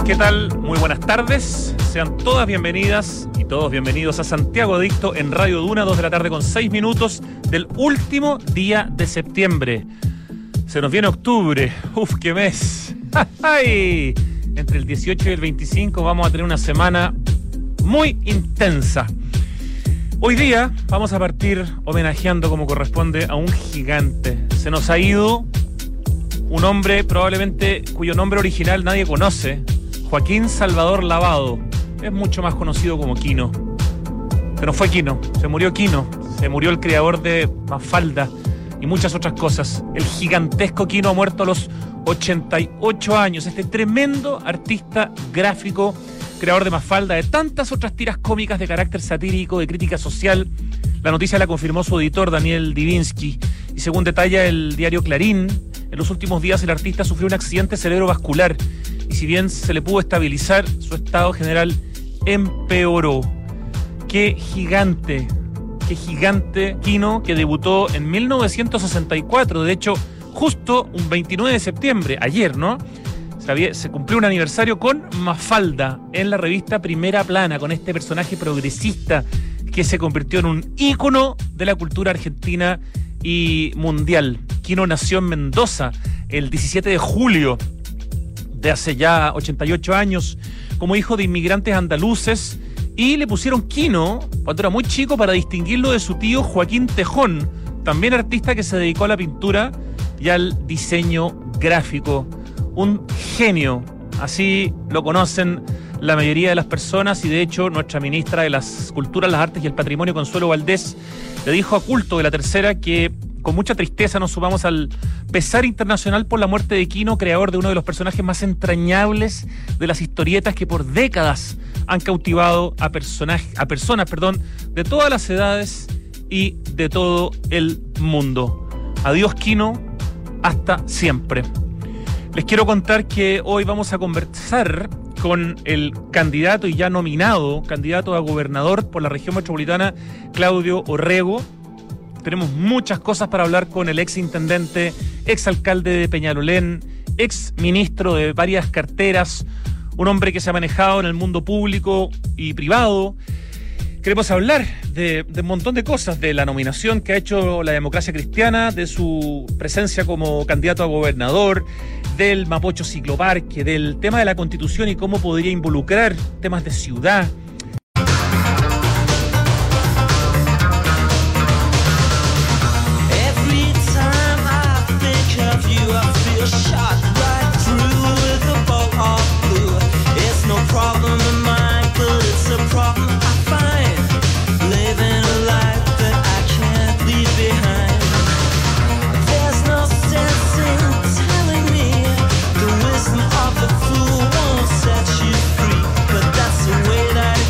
¿Qué tal? Muy buenas tardes. Sean todas bienvenidas y todos bienvenidos a Santiago Adicto en Radio Duna, 2 de la tarde con 6 minutos del último día de septiembre. Se nos viene octubre. ¡Uf, qué mes! ¡Ay! Entre el 18 y el 25 vamos a tener una semana muy intensa. Hoy día vamos a partir homenajeando como corresponde a un gigante. Se nos ha ido un hombre probablemente cuyo nombre original nadie conoce, Joaquín Salvador Lavado. Es mucho más conocido como Quino. Pero fue Quino, se murió Quino, se murió el creador de Mafalda y muchas otras cosas. El gigantesco Quino ha muerto a los 88 años. Este tremendo artista gráfico, creador de Mafalda, de tantas otras tiras cómicas de carácter satírico, de crítica social. La noticia la confirmó su editor, Daniel Divinsky. Y según detalla el diario Clarín, en los últimos días el artista sufrió un accidente cerebrovascular y si bien se le pudo estabilizar, su estado general empeoró. Qué gigante Quino, que debutó en 1964, de hecho, justo un 29 de septiembre, ayer, ¿no? Se cumplió un aniversario con Mafalda en la revista Primera Plana, con este personaje progresista que se convirtió en un ícono de la cultura argentina y mundial. Quino nació en Mendoza el 17 de julio de hace ya 88 años como hijo de inmigrantes andaluces y le pusieron Quino cuando era muy chico para distinguirlo de su tío Joaquín Tejón, también artista que se dedicó a la pintura y al diseño gráfico. Un genio, así lo conocen la mayoría de las personas y de hecho nuestra ministra de las Culturas, las Artes y el Patrimonio, Consuelo Valdés, le dijo a Culto de la Tercera que con mucha tristeza nos sumamos al pesar internacional por la muerte de Quino, creador de uno de los personajes más entrañables de las historietas que por décadas han cautivado a personas de todas las edades y de todo el mundo. Adiós, Quino, hasta siempre. Les quiero contar que hoy vamos a conversar con el candidato y ya nominado candidato a gobernador por la región metropolitana, Claudio Orrego. Tenemos muchas cosas para hablar con el exintendente, exalcalde de Peñalolén, exministro de varias carteras, un hombre que se ha manejado en el mundo público y privado. Queremos hablar de un montón de cosas, de la nominación que ha hecho la Democracia Cristiana, de su presencia como candidato a gobernador, del Mapocho Cicloparque, del tema de la Constitución y cómo podría involucrar temas de ciudad. Set you free, but that's the way that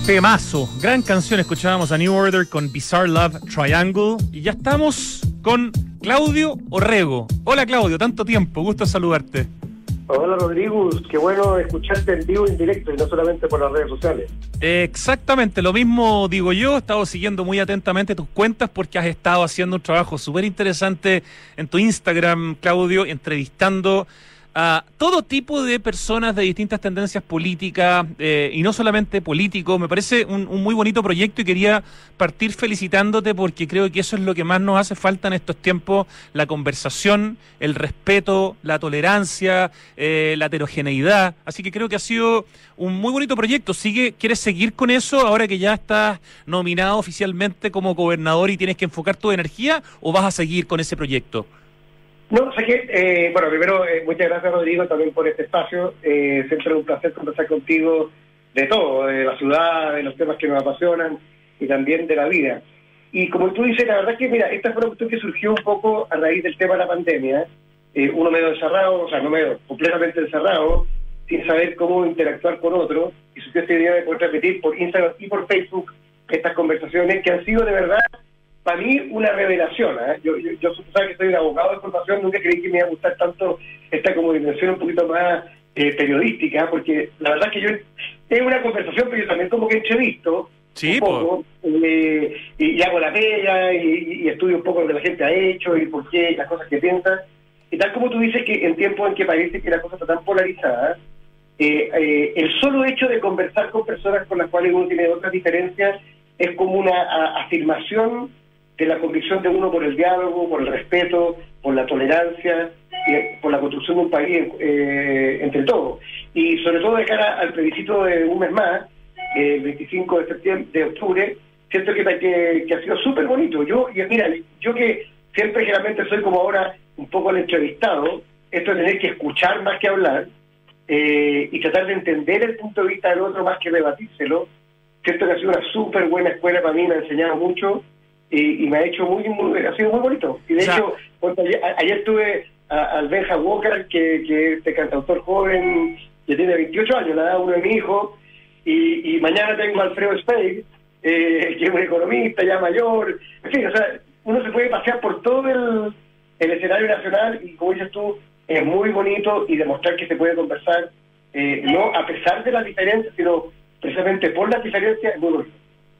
Temazo, gran canción, escuchábamos a New Order con Bizarre Love Triangle y ya estamos con Claudio Orrego. Hola Claudio, tanto tiempo, gusto saludarte. Hola Rodrigo, qué bueno escucharte en vivo y en directo y no solamente por las redes sociales. Exactamente, lo mismo digo yo, he estado siguiendo muy atentamente tus cuentas porque has estado haciendo un trabajo súper interesante en tu Instagram, Claudio, entrevistando a todo tipo de personas de distintas tendencias políticas y no solamente políticos. Me parece un muy bonito proyecto y quería partir felicitándote porque creo que eso es lo que más nos hace falta en estos tiempos: la conversación, el respeto, la tolerancia, la heterogeneidad. Así que creo que ha sido un muy bonito proyecto. ¿Quieres seguir con eso ahora que ya estás nominado oficialmente como gobernador y tienes que enfocar tu energía, o vas a seguir con ese proyecto? No, sé que, bueno, primero, muchas gracias Rodrigo también por este espacio. Siempre es un placer conversar contigo de todo, de la ciudad, de los temas que nos apasionan y también de la vida. Y como tú dices, la verdad es que, mira, esta fue una cuestión que surgió un poco a raíz del tema de la pandemia. Uno medio encerrado, o sea, no medio, completamente encerrado, sin saber cómo interactuar con otros, y surgió esta idea de poder repetir por Instagram y por Facebook estas conversaciones que han sido de verdad, para mí, una revelación. Yo sabes que soy un abogado de formación, nunca creí que me iba a gustar tanto esta como dimensión un poquito más periodística, porque la verdad es que yo es una conversación, pero yo también como que entrevisto un poco, y hago la pega, y estudio un poco lo que la gente ha hecho, y por qué, las cosas que piensa. Y tal como tú dices, que en tiempos en que parece que la cosa está tan polarizada, el solo hecho de conversar con personas con las cuales uno tiene otras diferencias es como una afirmación de la convicción de uno por el diálogo, por el respeto, por la tolerancia, por la construcción de un país entre todos. Y sobre todo de cara al plebiscito de un mes más, el 25 de octubre, siento que ha sido súper bonito. Yo que siempre generalmente soy como ahora un poco el entrevistado, esto de tener que escuchar más que hablar, y tratar de entender el punto de vista del otro más que debatírselo, siento que ha sido una súper buena escuela para mí, me ha enseñado mucho, y me ha hecho ha sido muy bonito. Y de hecho, ayer tuve al Benja Walker, que es este cantautor joven, que tiene 28 años, la edad de uno de mis hijos, y mañana tengo a Alfredo Speig, que es un economista ya mayor. En fin, o sea, uno se puede pasear por todo el escenario nacional, y como dices tú, es muy bonito, y demostrar que se puede conversar, no a pesar de las diferencias, sino precisamente por las diferencias, es muy bonito.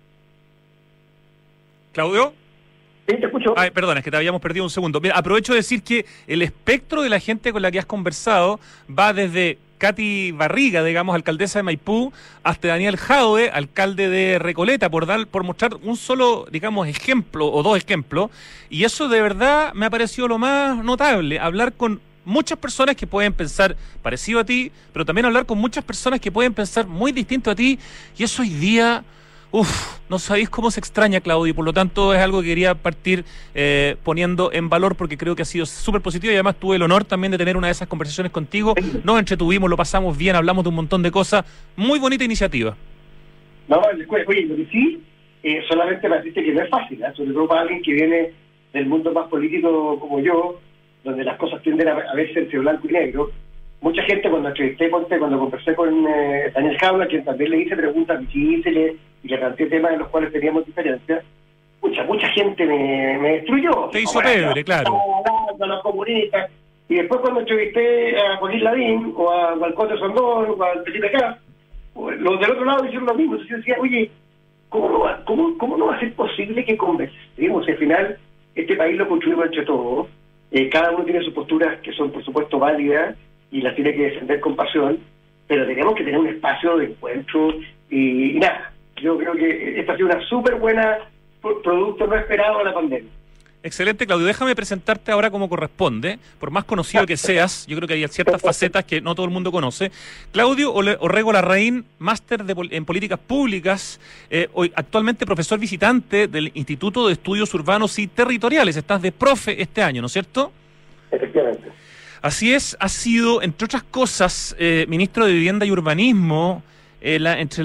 ¿Claudio? Sí, te escucho. Ay, perdón, es que te habíamos perdido un segundo. Mira, aprovecho de decir que el espectro de la gente con la que has conversado va desde Katy Barriga, digamos, alcaldesa de Maipú, hasta Daniel Jadwe, alcalde de Recoleta, por mostrar un solo, digamos, ejemplo o dos ejemplos. Y eso de verdad me ha parecido lo más notable, hablar con muchas personas que pueden pensar parecido a ti, pero también hablar con muchas personas que pueden pensar muy distinto a ti, y eso hoy día, no sabéis cómo se extraña, Claudio, y por lo tanto es algo que quería partir poniendo en valor, porque creo que ha sido súper positivo, y además tuve el honor también de tener una de esas conversaciones contigo. Nos entretuvimos, lo pasamos bien, hablamos de un montón de cosas. Muy bonita iniciativa. No, oye, lo que sí, solamente me deciste que no es fácil, sobre todo para alguien que viene del mundo más político como yo, donde las cosas tienden a verse entre blanco y negro. Mucha gente, cuando conversé con Daniel Jadwe, quien también le hice preguntas difíciles y le planteé temas en los cuales teníamos diferencias, mucha gente me destruyó. Te hizo pebre, claro. A los comunistas. Y después, cuando entrevisté a Joaquín Lavín, o a Walcote Sondón, o a Felipe Cas, los del otro lado hicieron lo mismo. Entonces yo decía, oye, ¿cómo no va a ser posible que conversemos? Al final, este país lo construimos entre todos. Cada uno tiene sus posturas que son, por supuesto, válidas, y las tiene que defender con pasión, pero tenemos que tener un espacio de encuentro, y nada, yo creo que esta ha sido una súper buena producto no esperado de la pandemia. Excelente, Claudio. Déjame presentarte ahora como corresponde. Por más conocido que seas, yo creo que hay ciertas facetas que no todo el mundo conoce. Claudio Orrego Larraín, máster en políticas públicas, hoy actualmente profesor visitante del Instituto de Estudios Urbanos y Territoriales. Estás de profe este año, ¿no es cierto? Efectivamente. Así es, ha sido, entre otras cosas, ministro de Vivienda y Urbanismo, en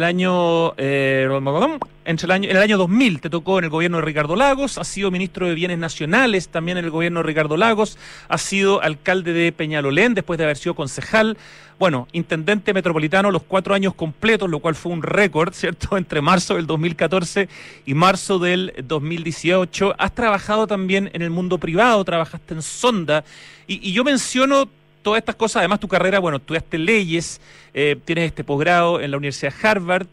el año 2000 te tocó en el gobierno de Ricardo Lagos, has sido ministro de Bienes Nacionales también en el gobierno de Ricardo Lagos, has sido alcalde de Peñalolén después de haber sido concejal, bueno, intendente metropolitano los 4 años completos, lo cual fue un récord, ¿cierto?, entre marzo del 2014 y marzo del 2018. Has trabajado también en el mundo privado, trabajaste en Sonda, y yo menciono todas estas cosas, además tu carrera, bueno, estudiaste leyes, tienes este posgrado en la Universidad de Harvard,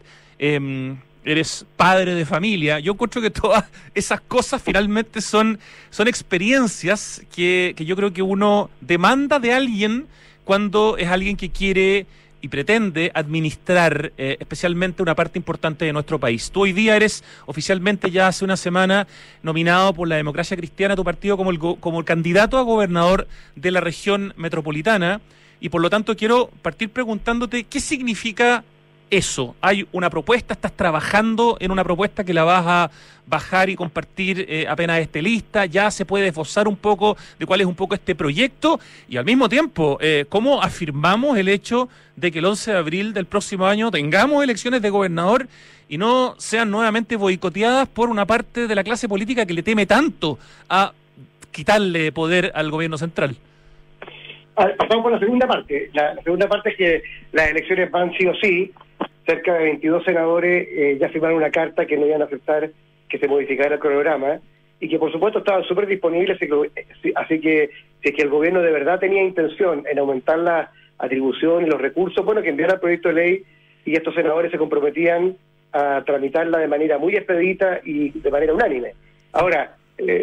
eres padre de familia. Yo encuentro que todas esas cosas finalmente son experiencias que yo creo que uno demanda de alguien cuando es alguien que quiere y pretende administrar especialmente una parte importante de nuestro país. Tú hoy día eres oficialmente, ya hace una semana, nominado por la Democracia Cristiana, tu partido, como el candidato a gobernador de la región metropolitana, y por lo tanto quiero partir preguntándote qué significa eso. Hay una propuesta, estás trabajando en una propuesta que la vas a bajar y compartir apenas esté lista, ya se puede esbozar un poco de cuál es un poco este proyecto, y al mismo tiempo, ¿cómo afirmamos el hecho de que el 11 de abril del próximo año tengamos elecciones de gobernador y no sean nuevamente boicoteadas por una parte de la clase política que le teme tanto a quitarle poder al gobierno central? Pasamos por la segunda parte. La segunda parte es que las elecciones van sí o sí. Cerca de 22 senadores ya firmaron una carta que no iban a aceptar que se modificara el cronograma, y que por supuesto estaban súper disponibles, así que si es que el gobierno de verdad tenía intención en aumentar la atribución y los recursos, bueno, que enviara el proyecto de ley y estos senadores se comprometían a tramitarla de manera muy expedita y de manera unánime. Ahora,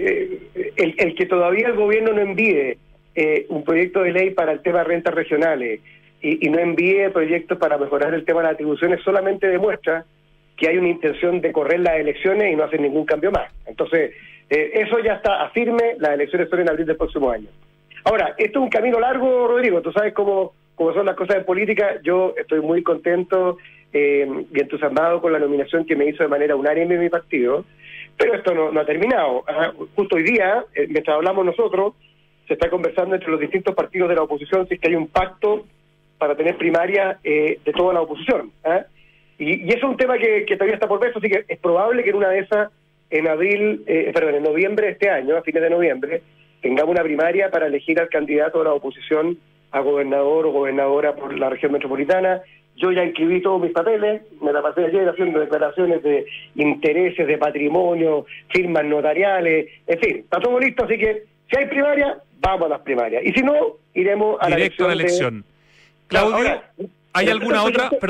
el que todavía el gobierno no envíe un proyecto de ley para el tema de rentas regionales y no envíe proyectos para mejorar el tema de las atribuciones solamente demuestra que hay una intención de correr las elecciones y no hacer ningún cambio más. Entonces, eso ya está a firme, las elecciones son en abril del próximo año. Ahora, esto es un camino largo, Rodrigo, tú sabes cómo son las cosas en política. Yo estoy muy contento y entusiasmado con la nominación que me hizo de manera unánime mi partido, pero esto no ha terminado. Justo hoy día, mientras hablamos nosotros, se está conversando entre los distintos partidos de la oposición si es que hay un pacto para tener primaria de toda la oposición. Y eso es un tema que todavía está por ver, así que es probable que en una de esas, en noviembre de este año, a fines de noviembre, tengamos una primaria para elegir al candidato de la oposición a gobernador o gobernadora por la región metropolitana. Yo ya inscribí todos mis papeles, me la pasé ayer haciendo declaraciones de intereses, de patrimonio, firmas notariales, en fin, está todo listo, así que si hay primaria, vamos a las primarias. Y si no, iremos a directo la elección. Claudio, ¿hay alguna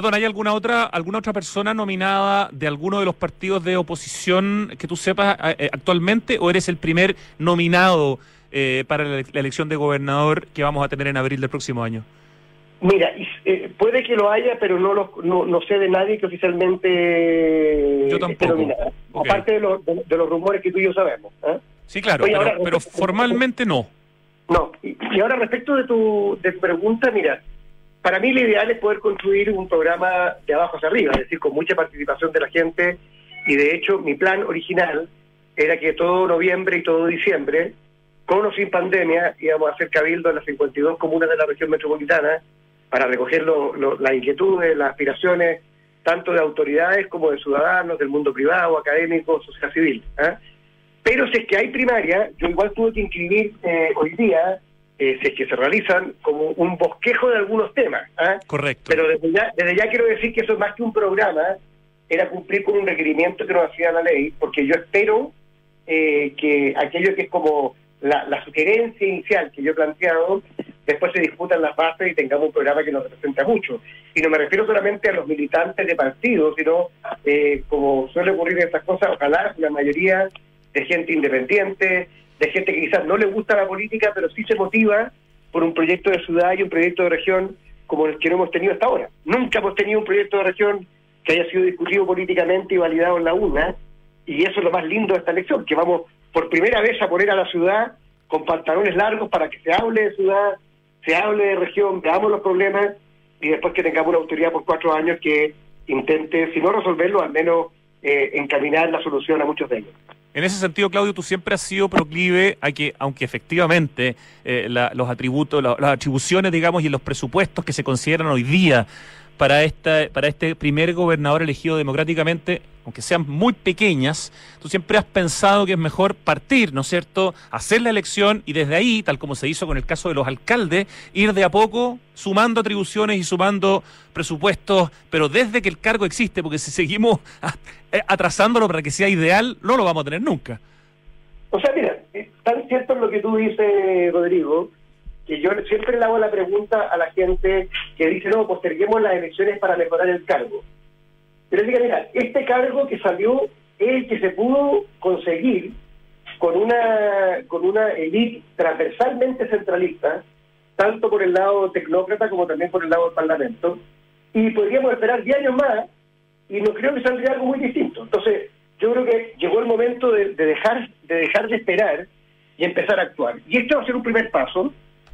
otra persona nominada de alguno de los partidos de oposición que tú sepas actualmente, o eres el primer nominado para la elección de gobernador que vamos a tener en abril del próximo año? Mira, puede que lo haya, pero no sé de nadie que oficialmente yo tampoco. esté nominado. Okay. Aparte de los rumores que tú y yo sabemos. Sí, claro, oye, pero formalmente no. No, y ahora respecto de tu pregunta, mira, para mí lo ideal es poder construir un programa de abajo hacia arriba, es decir, con mucha participación de la gente, y de hecho mi plan original era que todo noviembre y todo diciembre, con o sin pandemia, íbamos a hacer cabildo en las 52 comunas de la región metropolitana para recoger las inquietudes, las aspiraciones, tanto de autoridades como de ciudadanos, del mundo privado, académico, sociedad civil. Pero si es que hay primaria, yo igual tuve que inscribir hoy día, si es que se realizan, como un bosquejo de algunos temas. Correcto. Pero desde ya quiero decir que eso es más que un programa, era cumplir con un requerimiento que nos hacía la ley, porque yo espero que aquello que es como la sugerencia inicial que yo he planteado, después se discutan las bases y tengamos un programa que nos represente a mucho. Y no me refiero solamente a los militantes de partidos, sino, como suele ocurrir en estas cosas, ojalá la mayoría de gente independiente, de gente que quizás no le gusta la política, pero sí se motiva por un proyecto de ciudad y un proyecto de región como el que no hemos tenido hasta ahora. Nunca hemos tenido un proyecto de región que haya sido discutido políticamente y validado en la urna, y eso es lo más lindo de esta elección, que vamos por primera vez a poner a la ciudad con pantalones largos para que se hable de ciudad, se hable de región, veamos los problemas, y después que tengamos una autoridad por 4 años que intente, si no resolverlo, al menos encaminar la solución a muchos de ellos. En ese sentido, Claudio, tú siempre has sido proclive a que, aunque efectivamente los atributos, las atribuciones, digamos, y los presupuestos que se consideran hoy día para este primer gobernador elegido democráticamente, aunque sean muy pequeñas, tú siempre has pensado que es mejor partir, ¿no es cierto?, hacer la elección y desde ahí, tal como se hizo con el caso de los alcaldes, ir de a poco sumando atribuciones y sumando presupuestos, pero desde que el cargo existe, porque si seguimos atrasándolo para que sea ideal, no lo vamos a tener nunca. O sea, mira, tan cierto es lo que tú dices, Rodrigo, que yo siempre le hago la pregunta a la gente que dice, no, posterguemos las elecciones para mejorar el cargo. Pero diga, mira, este cargo que salió es el que se pudo conseguir con una élite transversalmente centralista, tanto por el lado tecnócrata como también por el lado del Parlamento, y podríamos esperar 10 años más, y no creo que saldría algo muy distinto. Entonces, yo creo que llegó el momento de dejar de esperar y empezar a actuar. Y este va a ser un primer paso.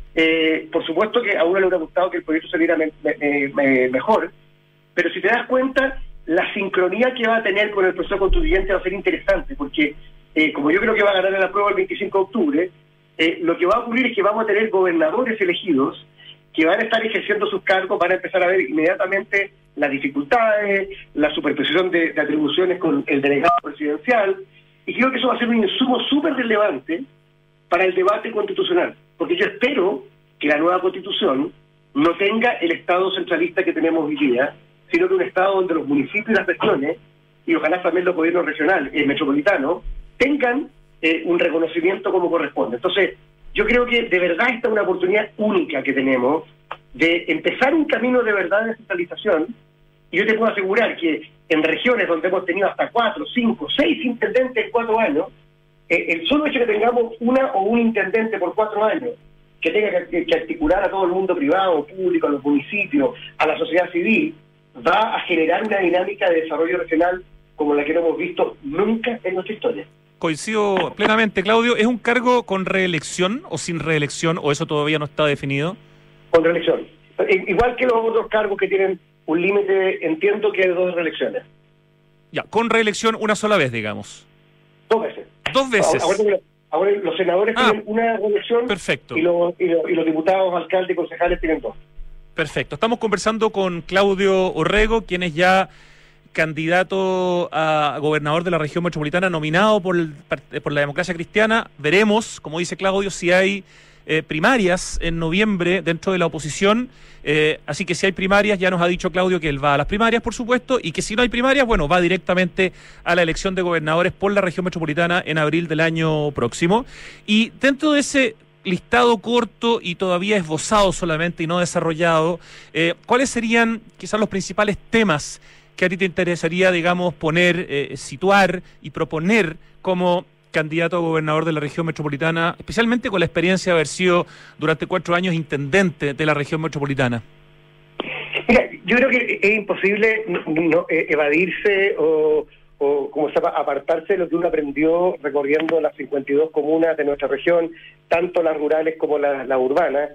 Por supuesto que a uno le hubiera gustado que el proyecto saliera mejor, pero si te das cuenta, la sincronía que va a tener con el proceso constituyente va a ser interesante, porque como yo creo que va a ganar en la prueba el 25 de octubre, lo que va a ocurrir es que vamos a tener gobernadores elegidos que van a estar ejerciendo sus cargos, van a empezar a ver inmediatamente las dificultades, la superposición de atribuciones con el delegado presidencial, y creo que eso va a ser un insumo súper relevante para el debate constitucional, porque yo espero que la nueva constitución no tenga el Estado centralista que tenemos hoy día, sino que un Estado donde los municipios y las regiones, y ojalá también los gobiernos regionales y metropolitanos, tengan un reconocimiento como corresponde. Entonces, yo creo que de verdad esta es una oportunidad única que tenemos de empezar un camino de verdad de descentralización, y yo te puedo asegurar que en regiones donde hemos tenido hasta 4, 5, 6 intendentes en 4 años, el solo hecho de que tengamos una o un intendente por 4 años, que tenga que articular a todo el mundo privado, público, a los municipios, a la sociedad civil, va a generar una dinámica de desarrollo regional como la que no hemos visto nunca en nuestra historia. Coincido plenamente, Claudio. ¿Es un cargo con reelección o sin reelección, o eso todavía no está definido? Con reelección. Igual que los otros cargos que tienen un límite, entiendo que de 2 reelecciones. Ya, con reelección una sola vez, digamos. 2 veces. 2 veces. Ahora los senadores tienen una reelección. Perfecto. Y los diputados, alcaldes y concejales tienen 2. Perfecto. Estamos conversando con Claudio Orrego, quien es ya candidato a gobernador de la región metropolitana, nominado por la Democracia Cristiana. Veremos, como dice Claudio, si hay primarias en noviembre dentro de la oposición. Así que si hay primarias, ya nos ha dicho Claudio que él va a las primarias, por supuesto, y que si no hay primarias, bueno, va directamente a la elección de gobernadores por la región metropolitana en abril del año próximo. Y dentro de ese listado corto y todavía esbozado solamente y no desarrollado, ¿cuáles serían quizás los principales temas que a ti te interesaría, digamos, poner, situar y proponer como candidato a gobernador de la región metropolitana, especialmente con la experiencia de haber sido durante 4 años intendente de la región metropolitana? Mira, yo creo que es imposible evadirse o como se llama, apartarse de lo que uno aprendió recorriendo las 52 comunas de nuestra región, tanto las rurales como las urbanas,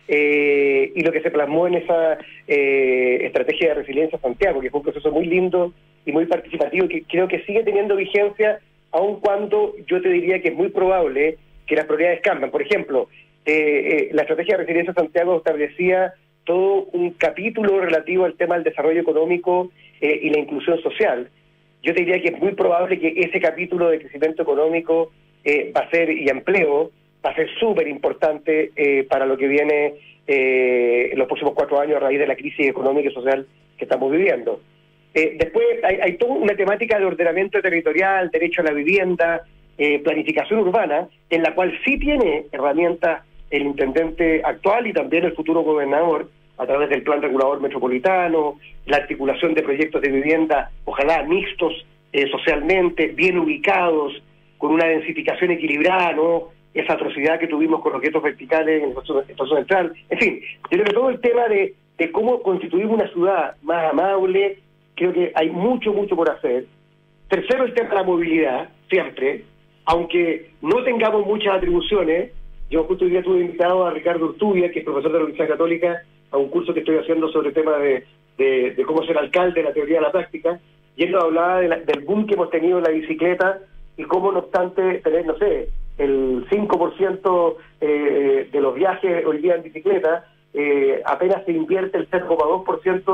y lo que se plasmó en esa estrategia de resiliencia Santiago, que fue un proceso muy lindo y muy participativo, que creo que sigue teniendo vigencia, aun cuando yo te diría que es muy probable que las prioridades cambien. Por ejemplo, la estrategia de resiliencia Santiago establecía todo un capítulo relativo al tema del desarrollo económico y la inclusión social. Yo te diría que es muy probable que ese capítulo de crecimiento económico va a ser, y empleo, va a ser súper importante para lo que viene en los próximos 4 años a raíz de la crisis económica y social que estamos viviendo. Después hay toda una temática de ordenamiento territorial, derecho a la vivienda, planificación urbana, en la cual sí tiene herramientas el intendente actual y también el futuro gobernador, a través del plan regulador metropolitano, la articulación de proyectos de vivienda, ojalá mixtos socialmente, bien ubicados, con una densificación equilibrada, ¿no? Esa atrocidad que tuvimos con los guetos verticales en el Estación Central. En fin, yo creo que todo el tema de cómo constituimos una ciudad más amable, creo que hay mucho por hacer. Tercero, el tema de la movilidad, siempre, aunque no tengamos muchas atribuciones. Yo justo hoy día tuve invitado a Ricardo Urtubia, que es profesor de la Universidad Católica, a un curso que estoy haciendo sobre el tema de cómo ser alcalde, la teoría de la práctica, y él nos hablaba del boom que hemos tenido en la bicicleta y cómo, no obstante, tener, no sé, el 5% de los viajes hoy día en bicicleta, apenas se invierte el 0,2%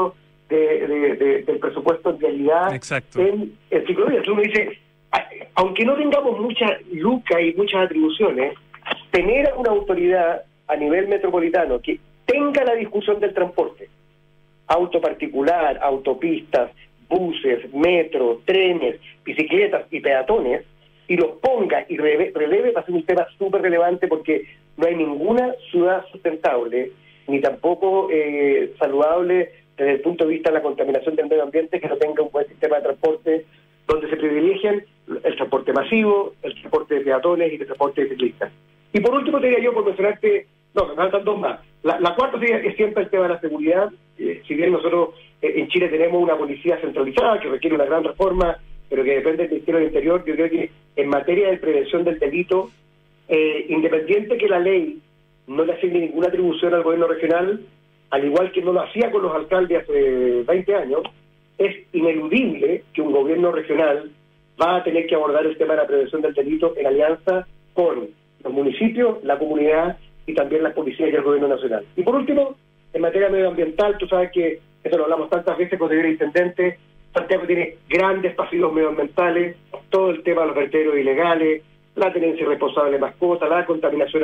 del presupuesto en realidad. Exacto. En el ciclo de vida. Entonces uno dice, aunque no tengamos mucha lucas y muchas atribuciones, tener una autoridad a nivel metropolitano que tenga la discusión del transporte, auto particular, autopistas, buses, metro, trenes, bicicletas y peatones, y los ponga y releve, va a ser un tema súper relevante, porque no hay ninguna ciudad sustentable, ni tampoco saludable desde el punto de vista de la contaminación del medio ambiente, que no tenga un buen sistema de transporte donde se privilegien el transporte masivo, el transporte de peatones y el transporte de ciclistas. Y por último, te diría yo, por mencionarte, me faltan dos más. La cuarta es siempre el tema de la seguridad. Si bien nosotros en Chile tenemos una policía centralizada que requiere una gran reforma, pero que depende del Ministerio del Interior, yo creo que en materia de prevención del delito, independiente que la ley no le asigne ninguna atribución al gobierno regional, al igual que no lo hacía con los alcaldes hace 20 años, es ineludible que un gobierno regional va a tener que abordar el tema de la prevención del delito en alianza con los municipios, la comunidad y también las policías y el gobierno nacional. Y por último, en materia medioambiental, tú sabes que eso lo hablamos tantas veces con el intendente. Santiago tiene grandes pasivos medioambientales, todo el tema de los vertederos ilegales, la tenencia irresponsable de mascotas, la contaminación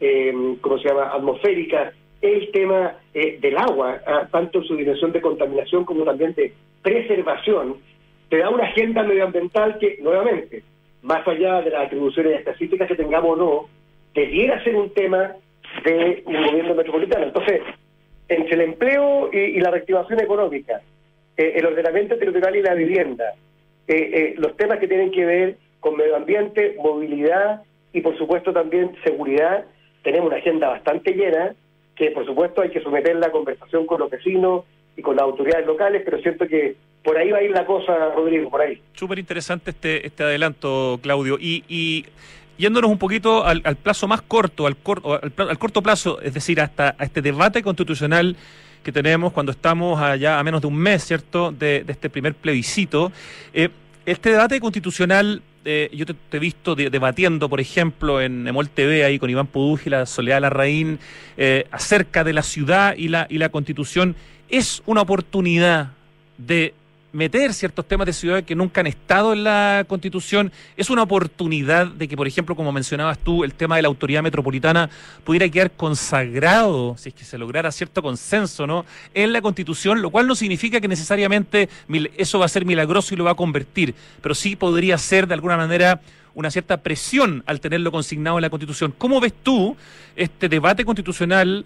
atmosférica, el tema del agua, tanto en su dimensión de contaminación como también de preservación. Te da una agenda medioambiental que, nuevamente, más allá de las atribuciones específicas que tengamos o no, debiera ser un tema de un gobierno metropolitano. Entonces, entre el empleo y la reactivación económica, el ordenamiento territorial y la vivienda, los temas que tienen que ver con medio ambiente, movilidad y por supuesto también seguridad, tenemos una agenda bastante llena, que por supuesto hay que someterla a conversación con los vecinos y con las autoridades locales, pero siento que por ahí va a ir la cosa, Rodrigo, por ahí. Súper interesante este adelanto, Claudio. Y yéndonos un poquito al plazo más corto, al corto plazo, es decir, hasta a este debate constitucional que tenemos cuando estamos allá a menos de un mes, ¿cierto?, de este primer plebiscito. Este debate constitucional, yo te he visto debatiendo, por ejemplo, en Emol TV, ahí con Iván Pudúj y la Soledad Larraín, acerca de la ciudad y la constitución. ¿Es una oportunidad de meter ciertos temas de ciudad que nunca han estado en la Constitución? ¿Es una oportunidad de que, por ejemplo, como mencionabas tú, el tema de la autoridad metropolitana pudiera quedar consagrado, si es que se lograra cierto consenso, ¿no?, en la Constitución, lo cual no significa que necesariamente eso va a ser milagroso y lo va a convertir, pero sí podría ser de alguna manera una cierta presión al tenerlo consignado en la Constitución? ¿Cómo ves tú este debate constitucional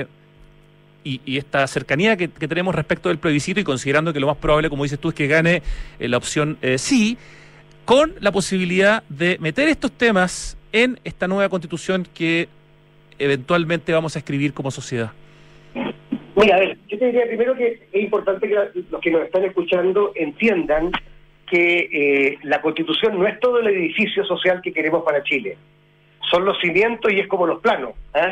y esta cercanía que tenemos respecto del plebiscito, y considerando que lo más probable, como dices tú, es que gane la opción sí, con la posibilidad de meter estos temas en esta nueva Constitución que eventualmente vamos a escribir como sociedad? Mira, a ver, yo te diría primero que es importante que los que nos están escuchando entiendan que la Constitución no es todo el edificio social que queremos para Chile. Son los cimientos y es como los planos.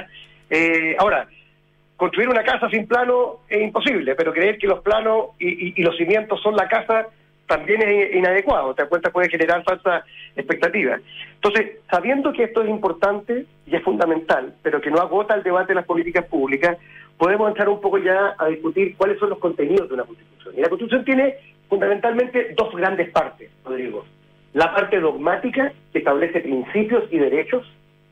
Ahora, construir una casa sin plano es imposible, pero creer que los planos y los cimientos son la casa también es inadecuado. Te das cuenta, puede generar falsas expectativas. Entonces, sabiendo que esto es importante y es fundamental, pero que no agota el debate de las políticas públicas, podemos entrar un poco ya a discutir cuáles son los contenidos de una Constitución. Y la Constitución tiene fundamentalmente dos grandes partes, Rodrigo. La parte dogmática, que establece principios y derechos,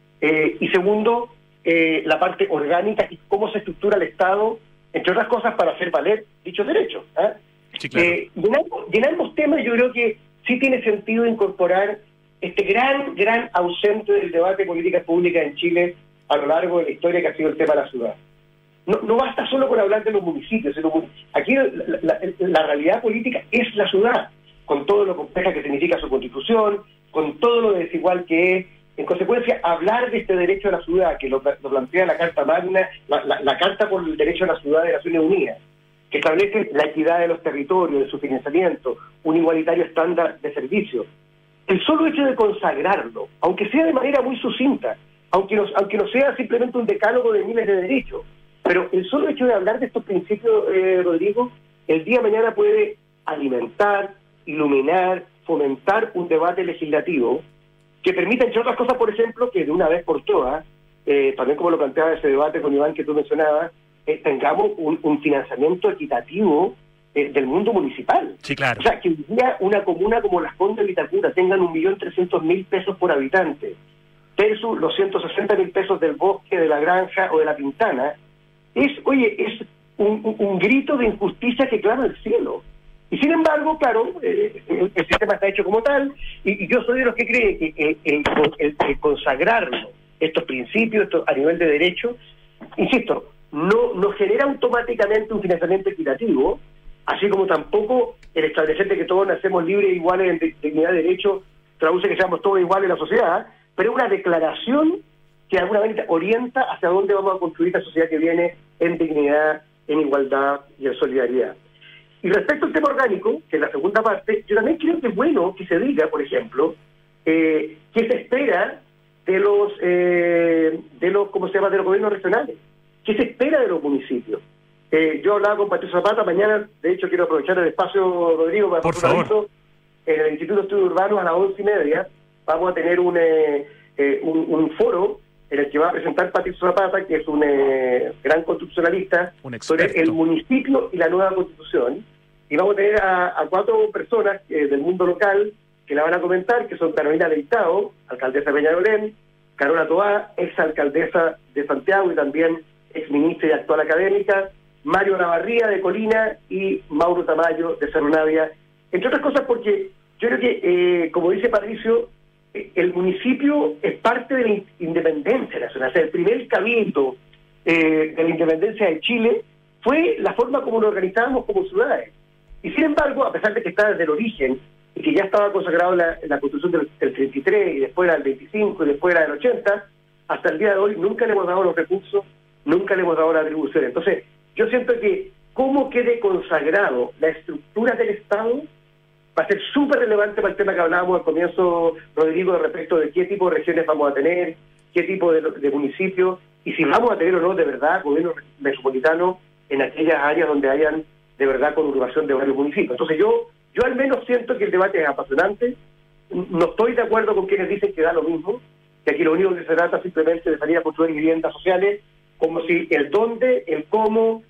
y segundo, la parte orgánica y cómo se estructura el Estado, entre otras cosas, para hacer valer dichos derechos. Sí, claro. Y en ambos temas yo creo que sí tiene sentido incorporar este gran ausente del debate de políticas públicas en Chile a lo largo de la historia, que ha sido el tema de la ciudad. No basta solo con hablar de los municipios, aquí la realidad política es la ciudad, con todo lo compleja que significa su constitución, con todo lo desigual que es. En consecuencia, hablar de este derecho a la ciudad, que lo plantea la Carta Magna, la Carta por el Derecho a la Ciudad de Naciones Unidas, que establece la equidad de los territorios, de su financiamiento, un igualitario estándar de servicio. El solo hecho de consagrarlo, aunque sea de manera muy sucinta, aunque no sea simplemente un decálogo de miles de derechos, pero el solo hecho de hablar de estos principios, Rodrigo, el día de mañana puede alimentar, iluminar, fomentar un debate legislativo que permita, entre otras cosas, por ejemplo, que de una vez por todas, también como lo planteaba ese debate con Iván que tú mencionabas, tengamos un financiamiento equitativo del mundo municipal. Sí, claro. O sea, que hoy día una comuna como Las Condes de Vitacura tengan 1.300.000 pesos por habitante versus los 160.000 pesos del Bosque, de La Granja o de La Pintana, es un grito de injusticia que clama el cielo. Y sin embargo, claro, el sistema está hecho como tal, y yo soy de los que cree que el consagrarlo, estos principios, esto a nivel de derecho, insisto, no genera automáticamente un financiamiento equitativo, así como tampoco el establecer de que todos nacemos libres e iguales en dignidad de derecho traduce que seamos todos iguales en la sociedad, pero es una declaración que de alguna manera orienta hacia dónde vamos a construir esta sociedad que viene en dignidad, en igualdad y en solidaridad. Y respecto al tema orgánico, que es la segunda parte, yo también creo que es bueno que se diga, por ejemplo, qué se espera de los ¿cómo se llama?, de los gobiernos regionales. ¿Qué se espera de los municipios? Yo hablaba con Patricio Zapata mañana, de hecho quiero aprovechar el espacio, Rodrigo, para por favor. En el Instituto de Estudios Urbanos a las 11:30 vamos a tener un foro en el que va a presentar Patricio Zapata, que es un gran constitucionalista, sobre el municipio y la nueva constitución, y vamos a tener a 4 personas del mundo local que la van a comentar, que son Carolina Leitao, alcaldesa de Peñalolén, Carola Toá, exalcaldesa de Santiago y también exministra y actual académica, Mario Navarría de Colina y Mauro Tamayo de Cerro Navia, entre otras cosas porque yo creo que, como dice Patricio, el municipio es parte de la independencia nacional. O sea, el primer cabildo de la independencia de Chile fue la forma como nos organizábamos como ciudades. Y sin embargo, a pesar de que está desde el origen, y que ya estaba consagrado la Constitución del 33, y después era del 25, y después era del 80, hasta el día de hoy nunca le hemos dado los recursos, nunca le hemos dado la atribución. Entonces, yo siento que cómo quede consagrado la estructura del Estado va a ser súper relevante para el tema que hablábamos al comienzo, Rodrigo, respecto de qué tipo de regiones vamos a tener, qué tipo de municipios, y si vamos a tener o no de verdad gobierno metropolitano en aquellas áreas donde hayan de verdad conurbación de varios municipios. Entonces yo al menos siento que el debate es apasionante. No estoy de acuerdo con quienes dicen que da lo mismo, que aquí lo único que se trata simplemente de salir a construir viviendas sociales, como si el dónde, el cómo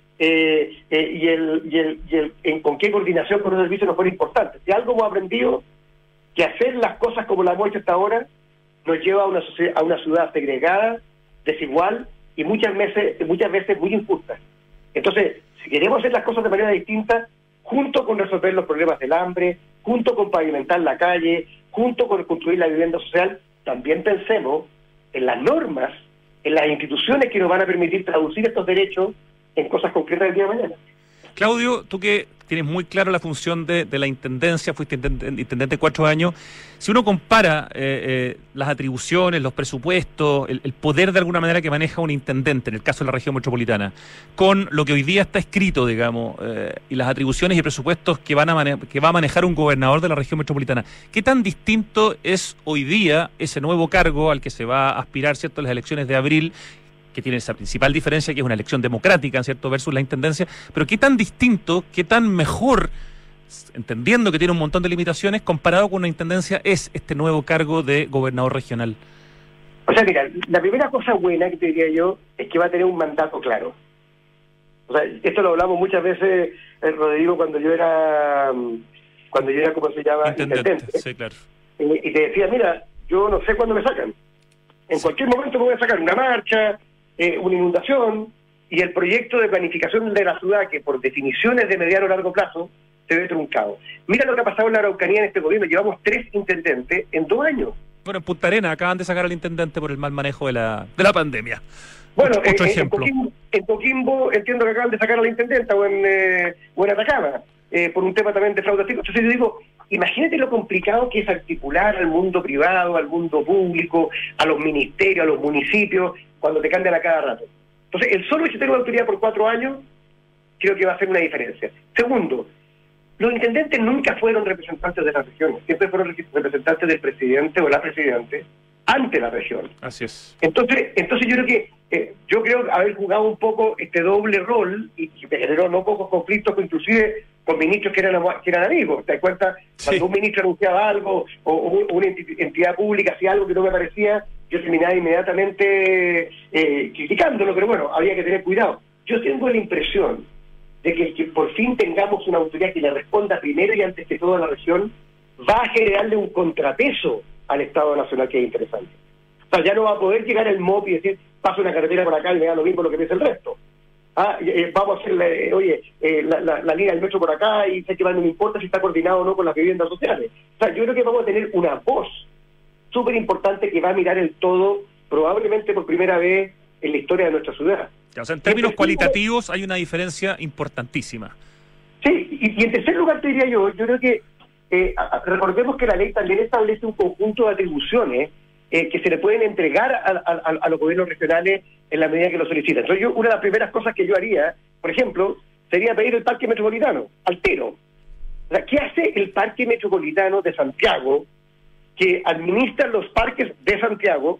con qué coordinación con los servicios no fuera importante. Si algo hemos aprendido, que hacer las cosas como las hemos hecho hasta ahora nos lleva a una ciudad segregada, desigual y muchas veces muy injusta. Entonces, si queremos hacer las cosas de manera distinta, junto con resolver los problemas del hambre, junto con pavimentar la calle, junto con construir la vivienda social, también pensemos en las normas, en las instituciones que nos van a permitir traducir estos derechos en cosas concretas del día de mañana. Claudio, tú que tienes muy claro la función de la intendencia, fuiste intendente 4 años, si uno compara las atribuciones, los presupuestos, el poder de alguna manera que maneja un intendente, en el caso de la región metropolitana, con lo que hoy día está escrito, digamos, y las atribuciones y presupuestos que va a manejar un gobernador de la región metropolitana, ¿qué tan distinto es hoy día ese nuevo cargo al que se va a aspirar, ¿cierto?, en las elecciones de abril, que tiene esa principal diferencia, que es una elección democrática, ¿cierto?, versus la intendencia, pero qué tan distinto, qué tan mejor, entendiendo que tiene un montón de limitaciones, comparado con una intendencia, es este nuevo cargo de gobernador regional? O sea, mira, la primera cosa buena que te diría yo es que va a tener un mandato claro. O sea, esto lo hablamos muchas veces, Rodrigo, cuando yo era, ¿cómo se llama?, intendente. Sí, claro. Y te decía, mira, yo no sé cuándo me sacan. En cualquier momento me voy a sacar una marcha, una inundación, y el proyecto de planificación de la ciudad, que por definición es de mediano o largo plazo, se ve truncado. Mira lo que ha pasado en la Araucanía en este gobierno. Llevamos 3 intendentes en 2 años. Bueno, en Punta Arenas acaban de sacar al intendente por el mal manejo de la pandemia. Bueno, otro ejemplo. En Coquimbo entiendo que acaban de sacar a la intendenta, o en Atacama, por un tema también de fraude. Entonces yo digo, imagínate lo complicado que es articular al mundo privado, al mundo público, a los ministerios, a los municipios, cuando te cambian a cada rato. Entonces, el solo hecho de tener una autoridad por 4 años, creo que va a hacer una diferencia. Segundo, los intendentes nunca fueron representantes de las regiones, siempre fueron representantes del presidente o la presidente ante la región. Así es. Entonces yo creo haber jugado un poco este doble rol y que generó no pocos conflictos, inclusive con ministros que eran amigos. ¿Te das cuenta? Sí. Cuando un ministro anunciaba algo o una entidad pública hacía algo que no me parecía, yo terminaba inmediatamente criticándolo, pero bueno, había que tener cuidado. Yo tengo la impresión de que por fin tengamos una autoridad que le responda primero y antes que todo a la región, va a generarle un contrapeso al Estado Nacional que es interesante. O sea, ya no va a poder llegar el MOP y decir, paso una carretera por acá y me da lo mismo lo que piensa el resto. Vamos a hacer la línea del metro por acá y sé que no me importa si está coordinado o no con las viviendas sociales. O sea, yo creo que vamos a tener una voz súper importante que va a mirar el todo, probablemente por primera vez en la historia de nuestra ciudad. O sea, en términos cualitativos hay una diferencia importantísima. Sí, y en tercer lugar te diría yo creo que recordemos que la ley también establece un conjunto de atribuciones que se le pueden entregar a los gobiernos regionales en la medida que lo solicitan. Entonces una de las primeras cosas que yo haría, por ejemplo, sería pedir el Parque Metropolitano, altero. O sea, ¿qué hace el Parque Metropolitano de Santiago, que administra los parques de Santiago,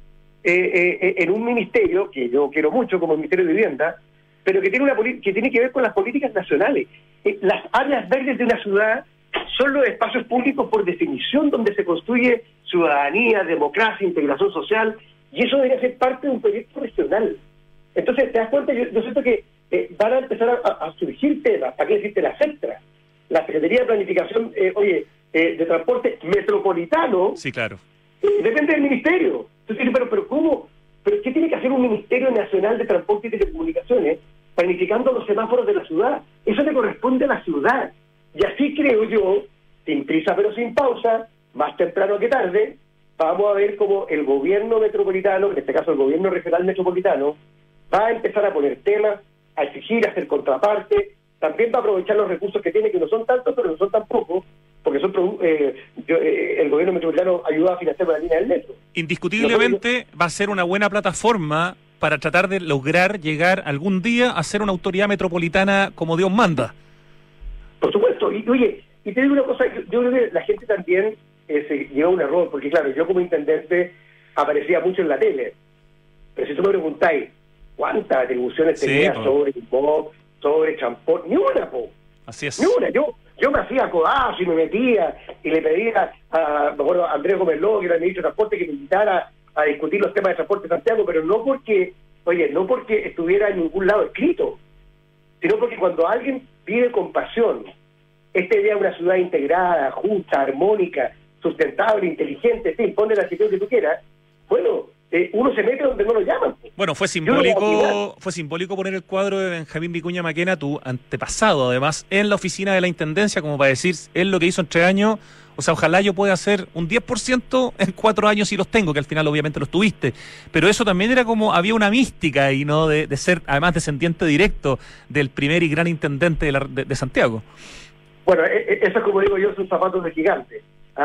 en un ministerio que yo quiero mucho, como el Ministerio de Vivienda, pero que tiene que ver con las políticas nacionales? Las áreas verdes de una ciudad son los espacios públicos por definición donde se construye ciudadanía, democracia, integración social, y eso debería ser parte de un proyecto regional. Entonces, ¿te das cuenta? Yo siento que van a empezar a surgir temas, ¿para qué decirte la CETRA? La Secretaría de Planificación, de Transporte Metropolitano. Sí, claro. Depende del ministerio. Entonces, pero ¿cómo? ¿Pero qué tiene que hacer un Ministerio Nacional de Transporte y Telecomunicaciones planificando los semáforos de la ciudad? Eso le corresponde a la ciudad. Y así creo yo, sin prisa pero sin pausa, más temprano que tarde, vamos a ver cómo el gobierno metropolitano, en este caso el gobierno regional metropolitano, va a empezar a poner temas, a exigir, a hacer contraparte, también va a aprovechar los recursos que tiene, que no son tantos, pero no son tan pocos, porque el gobierno metropolitano ayuda a financiar la línea del metro. Indiscutiblemente va a ser una buena plataforma para tratar de lograr llegar algún día a ser una autoridad metropolitana como Dios manda. Por supuesto, y te digo una cosa, yo creo que la gente también se lleva un error, porque claro, yo como intendente aparecía mucho en la tele, pero si tú me preguntáis cuántas atribuciones tenía sobre el MOP, sobre transporte, ni una, Así es. Ni una. Yo me hacía codazo y me metía y le pedía me acuerdo, a Andrés Gómez Ló, que era el ministro de Transporte, que me invitara a discutir los temas de transporte de Santiago, pero no porque estuviera en ningún lado escrito, sino porque cuando alguien pide con pasión esta idea de una ciudad integrada, justa, armónica, sustentable, inteligente, sí, ponle la adjetivo que tú quieras, bueno, uno se mete donde no lo llaman. Bueno, fue simbólico poner el cuadro de Benjamín Vicuña Maquena, tu antepasado, además, en la oficina de la Intendencia, como para decir, él lo que hizo en 3 años, o sea, ojalá yo pueda hacer un 10% en 4 años si los tengo, que al final obviamente los tuviste, pero eso también era como, había una mística ahí, ¿no?, de ser, además, descendiente directo del primer y gran intendente de Santiago. Bueno, eso es como digo yo, son zapatos de gigante,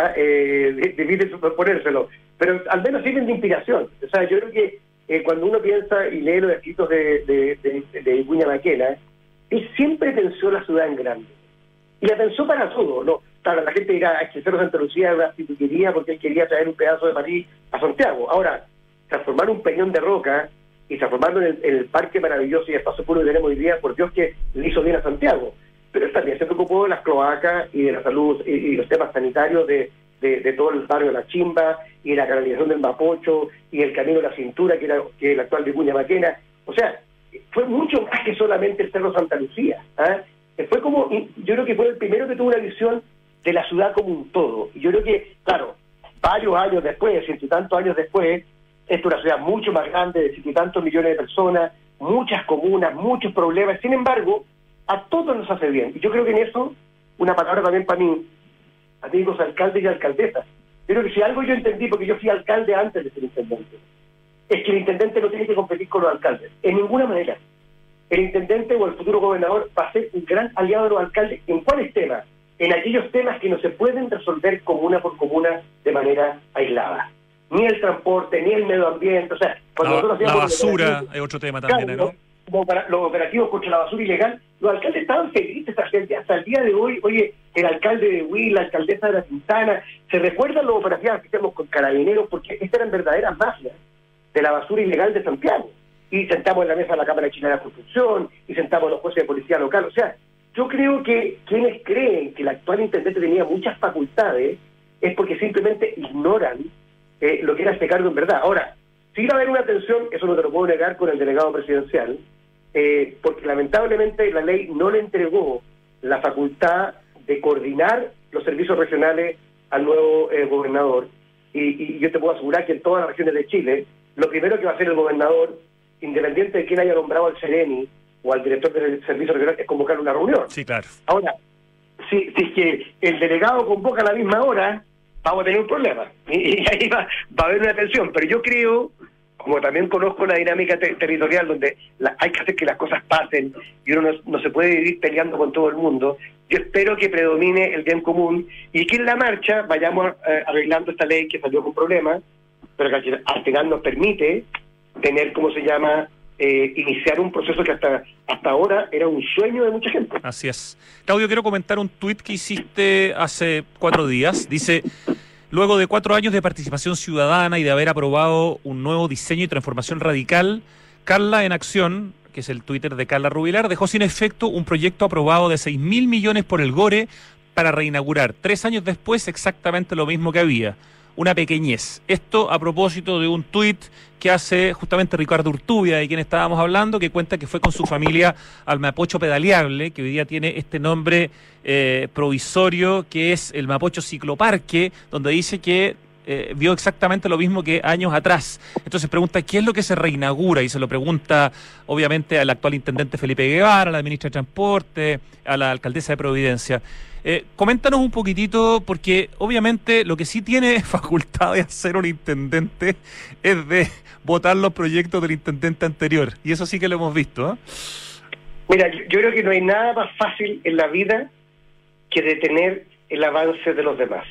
difícil ponérselo, pero al menos sirven de inspiración. O sea, yo creo que cuando uno piensa y lee los escritos de Vicuña Maquena, él siempre pensó la ciudad en grande, y la pensó para todo, ¿no? Claro, la gente dirá, que Cerro Santa Lucía era una pituquería porque él quería traer un pedazo de París a Santiago. Ahora, transformar un peñón de roca y transformarlo en el parque maravilloso y el paso puro que tenemos hoy día, por Dios que le hizo bien a Santiago. Pero él también se preocupó de las cloacas y de la salud y los temas sanitarios de todo el barrio de La Chimba y de la canalización del Mapocho y el camino de la Cintura, que es el actual Vicuña Maquena. O sea, fue mucho más que solamente el Cerro Santa Lucía. Fue como, yo creo que fue el primero que tuvo una visión de la ciudad como un todo. Y yo creo que, claro, varios años después, 100 y tantos años después, esta es una ciudad mucho más grande, de 100 y tantos millones de personas, muchas comunas, muchos problemas. Sin embargo, a todos nos hace bien. Y yo creo que en eso, una palabra también para mí, amigos alcaldes y alcaldesas. Yo creo que si algo yo entendí, porque yo fui alcalde antes de ser intendente, es que el intendente no tiene que competir con los alcaldes, en ninguna manera. El intendente o el futuro gobernador va a ser un gran aliado de los alcaldes. ¿En cuáles temas? En aquellos temas que no se pueden resolver comuna por comuna de manera aislada. Ni el transporte, ni el medio ambiente. O sea, cuando nosotros hacíamos la basura es otro tema también, claro, ¿no? Como para los operativos contra la basura ilegal, los alcaldes estaban felices hasta el día de hoy. Oye, el alcalde de Huil, la alcaldesa de La Quintana, se recuerdan los operativos que hacíamos con carabineros, porque estas eran verdaderas mafias de la basura ilegal de Santiago. Y sentamos en la mesa de la Cámara Chilena de la Construcción, y sentamos a los jueces de policía local. O sea, yo creo que quienes creen que el actual intendente tenía muchas facultades es porque simplemente ignoran lo que era este cargo en verdad. Ahora, si iba a haber una tensión, eso no te lo puedo negar, con el delegado presidencial, porque lamentablemente la ley no le entregó la facultad de coordinar los servicios regionales al nuevo gobernador. Y yo te puedo asegurar que en todas las regiones de Chile, lo primero que va a hacer el gobernador, independiente de quién haya nombrado al CEREMI o al director del servicio regional, es convocar una reunión. Sí, claro. Ahora, si es que el delegado convoca a la misma hora, vamos a tener un problema. Y ahí va a haber una tensión. Pero yo creo, como también conozco la dinámica territorial, donde hay que hacer que las cosas pasen y uno no se puede vivir peleando con todo el mundo, yo espero que predomine el bien común y que en la marcha vayamos arreglando esta ley que salió con problemas, pero que al final nos permite tener, ¿cómo se llama?, iniciar un proceso que hasta ahora era un sueño de mucha gente. Así es. Claudio, quiero comentar un tuit que hiciste hace 4 días. Dice: luego de 4 años de participación ciudadana y de haber aprobado un nuevo diseño y transformación radical, Carla en Acción, que es el Twitter de Carla Rubilar, dejó sin efecto un proyecto aprobado de 6.000 millones por el GORE para reinaugurar 3 años después exactamente lo mismo que había. Una pequeñez. Esto a propósito de un tuit que hace justamente Ricardo Urtubia, de quien estábamos hablando, que cuenta que fue con su familia al Mapocho Pedaleable, que hoy día tiene este nombre provisorio, que es el Mapocho Cicloparque, donde dice que vio exactamente lo mismo que años atrás. Entonces pregunta, ¿qué es lo que se reinaugura? Y se lo pregunta, obviamente, al actual intendente Felipe Guevara, a la ministra de Transporte, a la alcaldesa de Providencia. Coméntanos un poquitito, porque obviamente lo que sí tiene facultad de hacer un intendente es de votar los proyectos del intendente anterior, y eso sí que lo hemos visto, ¿eh? Mira, yo creo que no hay nada más fácil en la vida que detener el avance de los demás.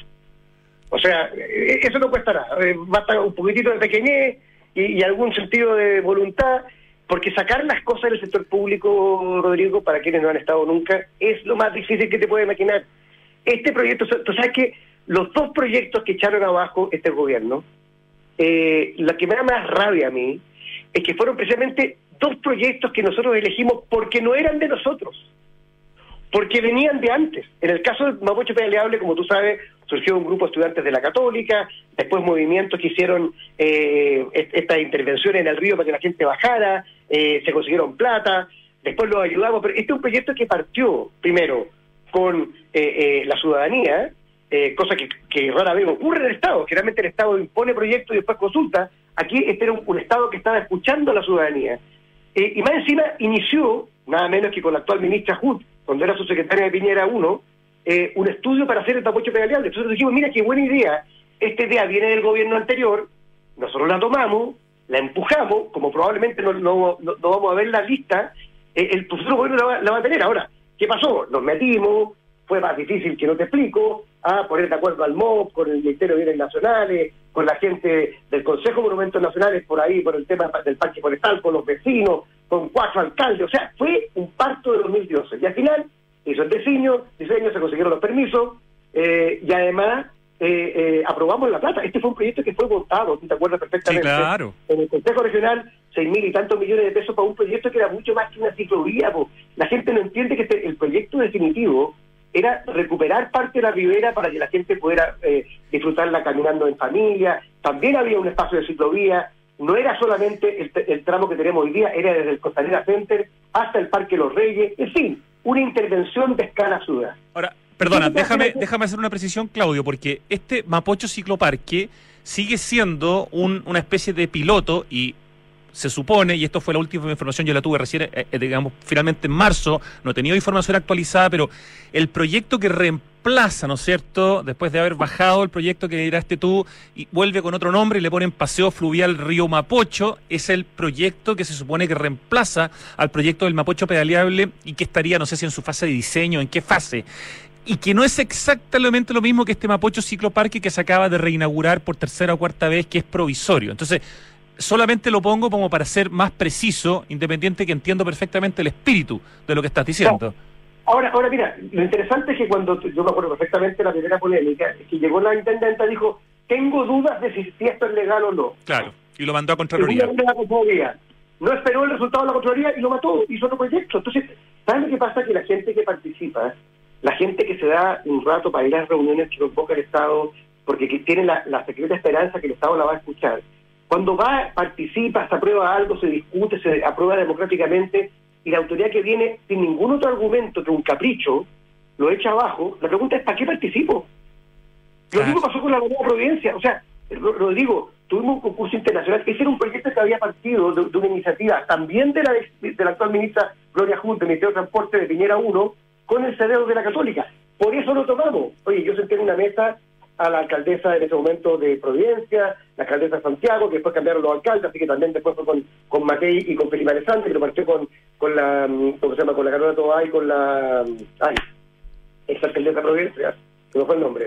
O sea, eso no cuesta nada, basta un poquitito de pequeñez y algún sentido de voluntad, porque sacar las cosas del sector público, Rodrigo, para quienes no han estado nunca, es lo más difícil que te puedes imaginar. Este proyecto, tú sabes que los 2 proyectos que echaron abajo este gobierno, la que me da más rabia a mí, es que fueron precisamente 2 proyectos que nosotros elegimos porque no eran de nosotros, porque venían de antes. En el caso del Mapocho Pedaleable, como tú sabes, surgió un grupo de estudiantes de la Católica, después movimientos que hicieron esta intervención en el río para que la gente bajara, se consiguieron plata, después los ayudamos, pero este es un proyecto que partió primero con la ciudadanía, cosa que rara vez ocurre en el Estado. Generalmente el Estado impone proyectos y después consulta. Aquí este era un Estado que estaba escuchando a la ciudadanía. Y más encima inició, nada menos que con la actual ministra Hood, cuando era subsecretaria de Piñera 1, un estudio para hacer el Mapocho Pedaleable. Entonces dijimos, mira qué buena idea, esta idea viene del gobierno anterior, nosotros la tomamos, la empujamos, como probablemente no vamos a ver la lista, el futuro gobierno la va a tener. Ahora, ¿qué pasó? Nos metimos, fue más difícil que no te explico, a poner de acuerdo al MOB, con el Ministerio de Bienes Nacionales, con la gente del Consejo de Monumentos Nacionales por ahí, por el tema del parque forestal, con los vecinos, con 4 alcaldes. O sea, fue un parto de los 1000 dioses. Y al final hizo el diseño, se consiguieron los permisos, y además aprobamos la plata. Este fue un proyecto que fue votado, ¿te acuerdas perfectamente? Sí, claro. En el Consejo Regional, 6.000 y tantos millones de pesos para un proyecto que era mucho más que una ciclovía. La gente no entiende que el proyecto definitivo era recuperar parte de la ribera para que la gente pudiera disfrutarla caminando en familia. También había un espacio de ciclovía. No era solamente el tramo que tenemos hoy día, era desde el Costanera Center hasta el Parque Los Reyes. En fin, una intervención de escala ciudad. Ahora, perdona, déjame hacer una precisión, Claudio, porque este Mapocho Cicloparque sigue siendo una especie de piloto, y se supone, y esto fue la última información, yo la tuve recién, digamos, finalmente en marzo, no he tenido información actualizada, pero el proyecto que reemplaza, ¿no es cierto?, después de haber bajado el proyecto que lideraste tú, y vuelve con otro nombre y le ponen Paseo Fluvial Río Mapocho, es el proyecto que se supone que reemplaza al proyecto del Mapocho Pedaleable y que estaría, no sé si en su fase de diseño, en qué fase, y que no es exactamente lo mismo que este Mapocho Cicloparque que se acaba de reinaugurar por 3ª o 4ª vez, que es provisorio. Entonces, solamente lo pongo como para ser más preciso, independiente que entiendo perfectamente el espíritu de lo que estás diciendo. No. Ahora mira, lo interesante es que cuando, yo me acuerdo perfectamente la primera polémica, es que llegó la intendenta y dijo, tengo dudas de si esto es legal o no. Claro, y lo mandó a Contraloría. No esperó el resultado de la Contraloría y lo mató, hizo otro proyecto. Entonces, ¿sabes lo que pasa? Que la gente que participa, la gente que se da un rato para ir a las reuniones que convoca el Estado, porque que tiene la secreta esperanza que el Estado la va a escuchar, cuando va, participa, se aprueba algo, se discute, se aprueba democráticamente, y la autoridad que viene sin ningún otro argumento que un capricho lo echa abajo, la pregunta es ¿para qué participo? Lo mismo pasó con la Avenida Providencia. O sea, Rodrigo, tuvimos un concurso internacional. Ese era un proyecto que había partido de una iniciativa también de la actual ministra Gloria Hunt, del Ministerio de Transporte de Piñera 1, con el CDO de la Católica. Por eso lo tomamos. Oye, yo senté en una mesa a la alcaldesa en ese momento de Providencia, la alcaldesa de Santiago, que después cambiaron los alcaldes, así que también después fue con Matei y con Felipe Alessandri, que lo partió con la, ¿cómo se llama?, con la Carolina Tobay, con la, ex alcaldesa de Providencia, que no fue el nombre.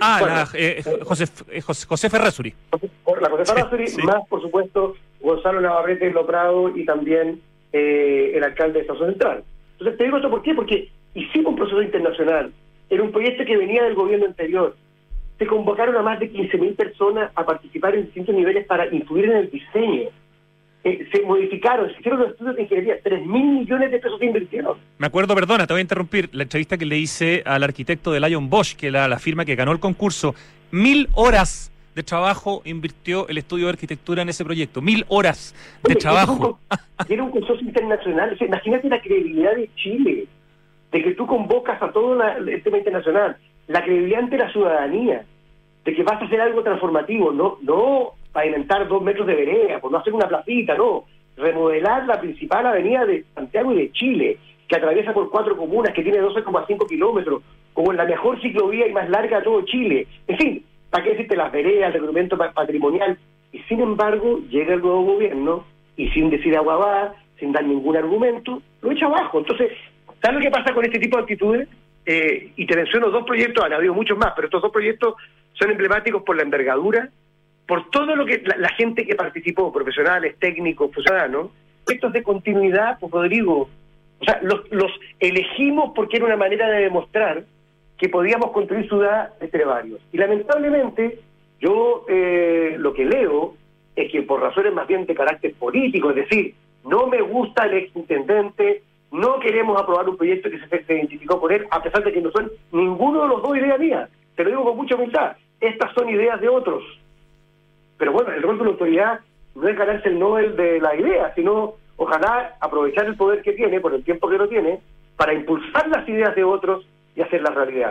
José Ferrazuri. La José Ferrazuri, sí. Más, por supuesto, Gonzalo Navarrete Loprado y también el alcalde de Estación Central. Entonces te digo esto, ¿por qué? Porque hicimos un proceso internacional, era un proyecto que venía del gobierno anterior. Se convocaron a más de 15.000 personas a participar en distintos niveles para influir en el diseño. Se modificaron, se hicieron los estudios de ingeniería, 3.000 millones de pesos se invirtieron. Me acuerdo, perdona, te voy a interrumpir, la entrevista que le hice al arquitecto de Lion Bosch, que la firma que ganó el concurso. 1.000 horas de trabajo invirtió el estudio de arquitectura en ese proyecto. 1.000 horas de trabajo. Era un consorcio internacional. O sea, imagínate la credibilidad de Chile, de que tú convocas a todo el tema internacional, la credibilidad ante la ciudadanía, de que vas a hacer algo transformativo, no pavimentar 2 metros de vereda, por no hacer una placita, no, remodelar la principal avenida de Santiago y de Chile, que atraviesa por 4 comunas, que tiene 12,5 kilómetros, como la mejor ciclovía y más larga de todo Chile. En fin, ¿para qué decirte las veredas, el documento patrimonial? Y sin embargo, llega el nuevo gobierno y sin decir agua va, sin dar ningún argumento, lo echa abajo. Entonces, ¿sabes lo que pasa con este tipo de actitudes? Y te menciono 2 proyectos, han habido muchos más, pero estos 2 proyectos son emblemáticos por la envergadura, por todo lo que la gente que participó, profesionales, técnicos, ciudadanos, proyectos de continuidad, pues Rodrigo, o sea, los elegimos porque era una manera de demostrar que podíamos construir ciudad entre varios. Y lamentablemente, yo lo que leo es que por razones más bien de carácter político, es decir, no me gusta el exintendente, no queremos aprobar un proyecto que se identificó con él, a pesar de que no son ninguno de los 2 ideas mías. Te lo digo con mucha humildad. Estas son ideas de otros. Pero bueno, el rol de la autoridad no es ganarse el Nobel de la idea, sino ojalá aprovechar el poder que tiene, por el tiempo que lo tiene, para impulsar las ideas de otros y hacerlas realidad.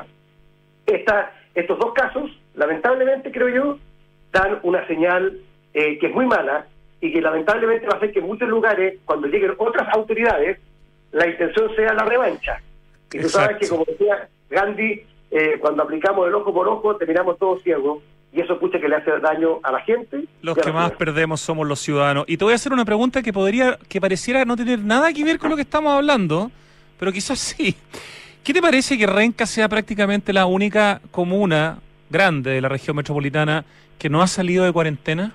Estos 2 casos, lamentablemente, creo yo, dan una señal que es muy mala y que lamentablemente va a hacer que en muchos lugares, cuando lleguen otras autoridades, la intención sea la revancha. Y tú sabes que, como decía Gandhi, cuando aplicamos el ojo por ojo, terminamos todos ciegos, y eso escucha que le hace daño a la gente. Los que más perdemos somos los ciudadanos. Y te voy a hacer una pregunta que pareciera no tener nada que ver con lo que estamos hablando, pero quizás sí. ¿Qué te parece que Renca sea prácticamente la única comuna grande de la región metropolitana que no ha salido de cuarentena?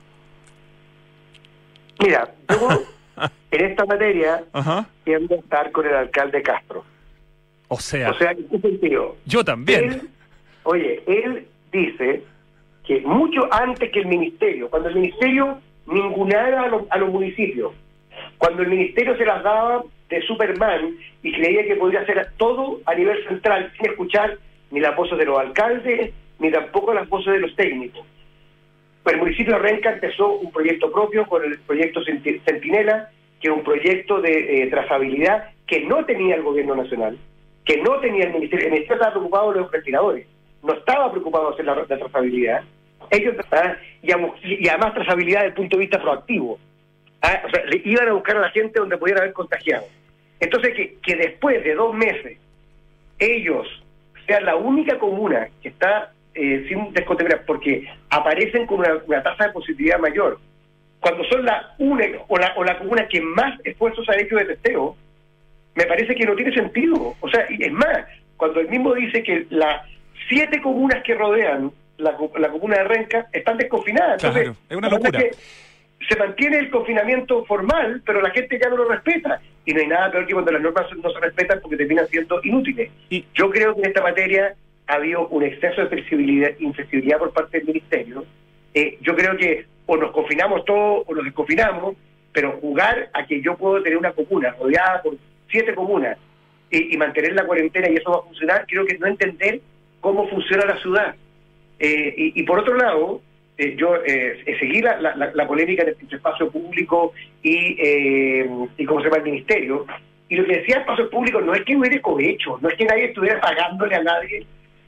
Mira, yo en esta materia tiendo a estar con el alcalde Castro. O sea, ¿en qué sentido? Yo también. Él dice que mucho antes que el ministerio, cuando el ministerio ninguneaba a los municipios, cuando el ministerio se las daba de Superman y creía que podría hacer todo a nivel central sin escuchar ni las voces de los alcaldes ni tampoco las voces de los técnicos. Pues el municipio de Renca empezó un proyecto propio con el proyecto Centinela, que es un proyecto de trazabilidad que no tenía el gobierno nacional, que no tenía el ministerio. El ministerio estaba preocupado de los respiradores, no estaba preocupado de hacer la trazabilidad. Ellos y además trazabilidad desde el punto de vista proactivo. O sea, le iban a buscar a la gente donde pudieran haber contagiado. Entonces, que después de 2 meses ellos sean la única comuna que está sin descontaminar, porque aparecen con una tasa de positividad mayor, cuando son la única o la comuna que más esfuerzos ha hecho de testeo, me parece que no tiene sentido. O sea, y es más, cuando él mismo dice que las 7 comunas que rodean la comuna de Renca están desconfinadas. Entonces, claro, es una locura. Se mantiene el confinamiento formal, pero la gente ya no lo respeta. Y no hay nada peor que cuando las normas no se respetan porque terminan siendo inútiles. Yo creo que en esta materia ha habido un exceso de inflexibilidad por parte del Ministerio. Yo creo que o nos confinamos todos o nos desconfinamos, pero jugar a que yo puedo tener una comuna rodeada por 7 comunas y mantener la cuarentena y eso va a funcionar, creo que no entender cómo funciona la ciudad. Y por otro lado, yo seguí la polémica en el espacio público y cómo se llama el ministerio, Y lo que decía el espacio público no es que hubiera cohecho, no es que nadie estuviera pagándole a nadie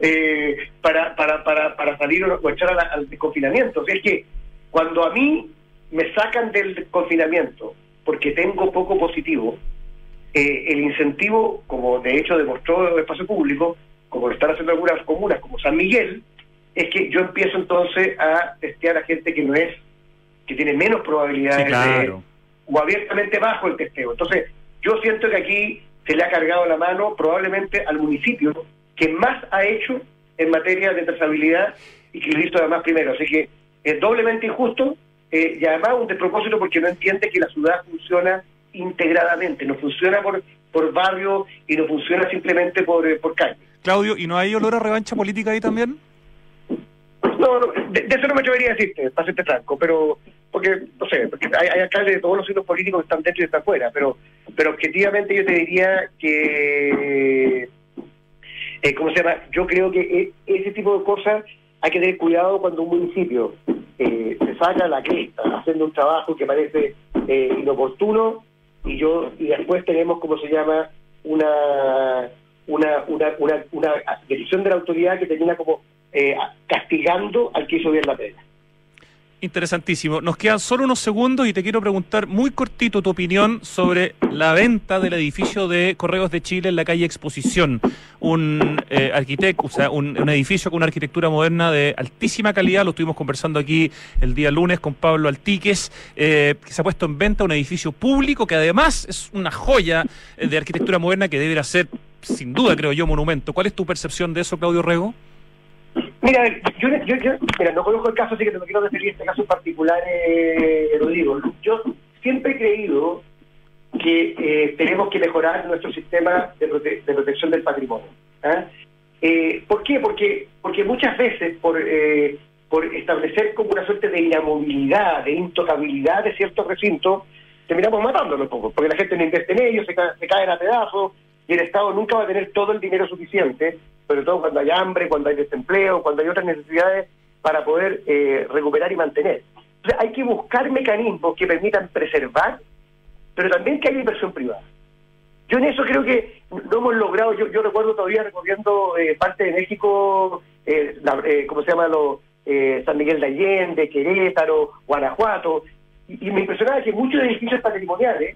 para salir o echar al desconfinamiento. O sea, es que cuando a mí me sacan del confinamiento porque tengo poco positivo, el incentivo, como de hecho demostró el espacio público, como lo están haciendo algunas comunas como San Miguel, es que yo empiezo entonces a testear a gente que no es, que tiene menos probabilidades, sí, claro, o abiertamente bajo el testeo. Entonces yo siento que aquí se le ha cargado la mano probablemente al municipio que más ha hecho en materia de trazabilidad y que lo hizo además primero. Así que es doblemente injusto y además un despropósito porque no entiende que la ciudad funciona integradamente, no funciona por barrio y no funciona simplemente por calle. Claudio, ¿y no hay olor a revancha política ahí también? No, de eso no me atrevería a decirte, para serte franco, pero porque, no sé, porque hay alcaldes de todos los signos políticos que están dentro y están fuera, pero objetivamente yo te diría que, ¿cómo se llama? Yo creo que ese tipo de cosas hay que tener cuidado cuando un municipio se saca la cresta haciendo un trabajo que parece inoportuno y después tenemos, ¿cómo se llama? Una decisión de la autoridad que termina como castigando al que hizo bien la pena. Interesantísimo. Nos quedan solo unos segundos y te quiero preguntar muy cortito tu opinión sobre la venta del edificio de Correos de Chile en la calle Exposición. Un arquitecto, o sea, un edificio con una arquitectura moderna de altísima calidad. Lo estuvimos conversando aquí el día lunes con Pablo Altiques, que se ha puesto en venta un edificio público que además es una joya de arquitectura moderna que deberá ser, sin duda, creo yo, monumento. ¿Cuál es tu percepción de eso, Claudio Rego? Mira, yo no conozco el caso, así que te lo quiero referir a este caso en particular, Rodrigo. Yo siempre he creído que tenemos que mejorar nuestro sistema de protección del patrimonio. ¿Por qué? Porque muchas veces por establecer como una suerte de inamovilidad, de intocabilidad de ciertos recintos, terminamos matándolos un poco, porque la gente no invierte en ellos, se caen a pedazos, y el Estado nunca va a tener todo el dinero suficiente, sobre todo cuando hay hambre, cuando hay desempleo, cuando hay otras necesidades para poder recuperar y mantener. Entonces hay que buscar mecanismos que permitan preservar, pero también que haya inversión privada. Yo en eso creo que no hemos logrado, yo recuerdo todavía recorriendo parte de México, ¿cómo se llama? San Miguel de Allende, Querétaro, Guanajuato, y me impresionaba que muchos edificios patrimoniales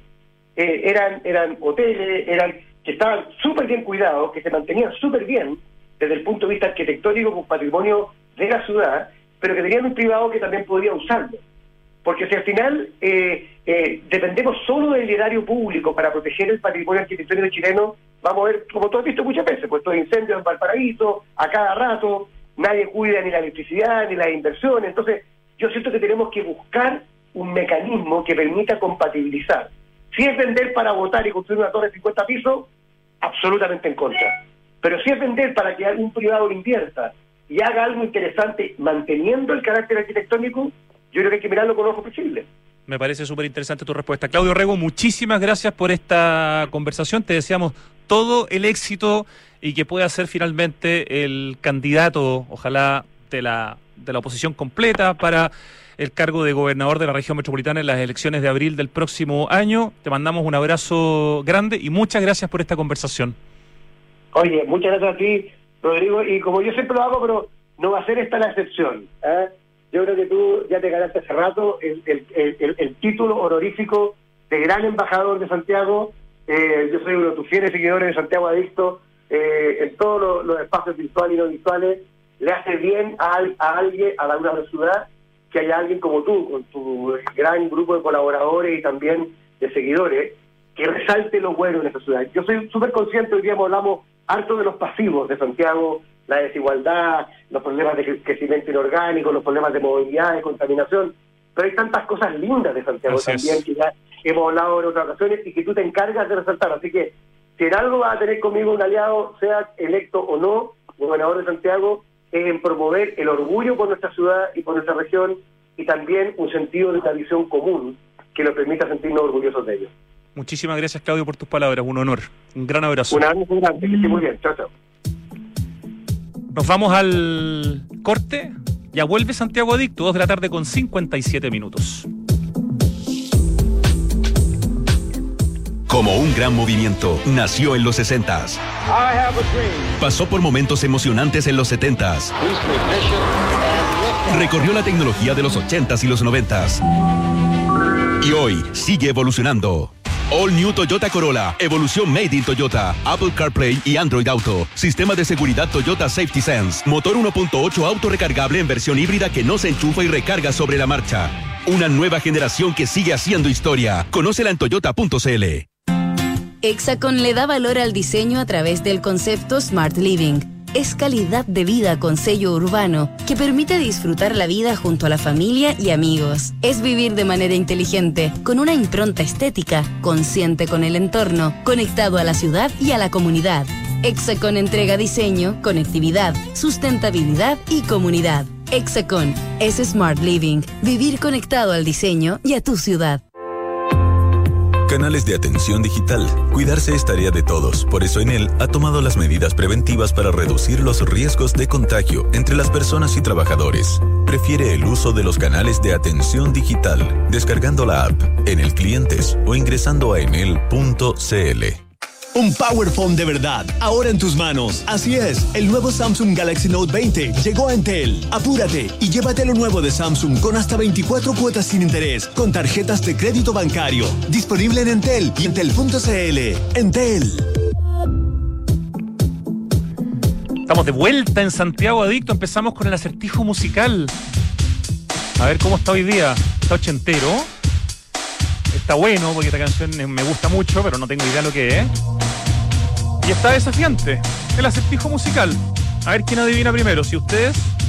eran hoteles, que estaban súper bien cuidados, que se mantenían súper bien desde el punto de vista arquitectónico con patrimonio de la ciudad, pero que tenían un privado que también podía usarlo. Porque si al final dependemos solo del erario público para proteger el patrimonio arquitectónico chileno, vamos a ver, como tú has visto muchas veces, pues estos incendios en Valparaíso, a cada rato, nadie cuida ni la electricidad ni las inversiones. Entonces, yo siento que tenemos que buscar un mecanismo que permita compatibilizar. Si es vender para votar y construir una torre de 50 pisos, absolutamente en contra. Pero si es vender para que algún privado invierta y haga algo interesante manteniendo el carácter arquitectónico, yo creo que hay que mirarlo con ojos posibles. Me parece súper interesante tu respuesta. Claudio Rego, muchísimas gracias por esta conversación. Te deseamos todo el éxito y que pueda ser finalmente el candidato, ojalá, de la oposición completa para el cargo de gobernador de la región metropolitana en las elecciones de abril del próximo año. Te mandamos un abrazo grande y muchas gracias por esta conversación. Oye, muchas gracias a ti, Rodrigo, y como yo siempre lo hago, pero no va a ser esta la excepción. Yo creo que tú ya te ganaste hace rato el título honorífico de gran embajador de Santiago. Yo soy uno de tus fieles seguidores de Santiago Adicto, en todos los espacios virtuales y no virtuales. Le hace bien a alguien, a la ciudad, que haya alguien como tú, con tu gran grupo de colaboradores y también de seguidores, que resalte lo bueno en esta ciudad. Yo soy súper consciente, hoy día hablamos harto de los pasivos de Santiago, la desigualdad, los problemas de crecimiento inorgánico, los problemas de movilidad, de contaminación, pero hay tantas cosas lindas de Santiago también, que ya hemos hablado en otras ocasiones y que tú te encargas de resaltar. Así que si en algo vas a tener conmigo un aliado, sea electo o no, gobernador de Santiago, es en promover el orgullo por nuestra ciudad y por nuestra región, y también un sentido de una visión común que nos permita sentirnos orgullosos de ello. Muchísimas gracias, Claudio, por tus palabras. Un honor. Un gran abrazo. Un abrazo grande. Muy bien. Chao, chao. Nos vamos al corte. Ya vuelve Santiago Adicto, 2 de la tarde con 57 minutos. Como un gran movimiento, nació en los 60s. Pasó por momentos emocionantes en los 70s. Recorrió la tecnología de los 80s y los 90s. Y hoy sigue evolucionando. All New Toyota Corolla, evolución made in Toyota, Apple CarPlay y Android Auto. Sistema de seguridad Toyota Safety Sense. Motor 1.8 auto recargable en versión híbrida que no se enchufa y recarga sobre la marcha. Una nueva generación que sigue haciendo historia. Conócela en toyota.cl. Hexacon le da valor al diseño a través del concepto Smart Living. Es calidad de vida con sello urbano que permite disfrutar la vida junto a la familia y amigos. Es vivir de manera inteligente, con una impronta estética, consciente con el entorno, conectado a la ciudad y a la comunidad. Hexacon entrega diseño, conectividad, sustentabilidad y comunidad. Hexacon es Smart Living, vivir conectado al diseño y a tu ciudad. Canales de atención digital. Cuidarse es tarea de todos. Por eso Enel ha tomado las medidas preventivas para reducir los riesgos de contagio entre las personas y trabajadores. Prefiere el uso de los canales de atención digital, descargando la app Enel Clientes o ingresando a enel.cl. Un Power Phone de verdad, ahora en tus manos. Así es, el nuevo Samsung Galaxy Note 20 llegó a Entel. Apúrate y llévate lo nuevo de Samsung con hasta 24 cuotas sin interés, con tarjetas de crédito bancario. Disponible en Entel y Entel.cl. Entel. Estamos de vuelta en Santiago Adicto. Empezamos con el acertijo musical. A ver cómo está hoy día. Está ochentero. Está bueno porque esta canción me gusta mucho, pero no tengo idea de lo que es. Y está desafiante, el acertijo musical. A ver quién adivina primero. Si usted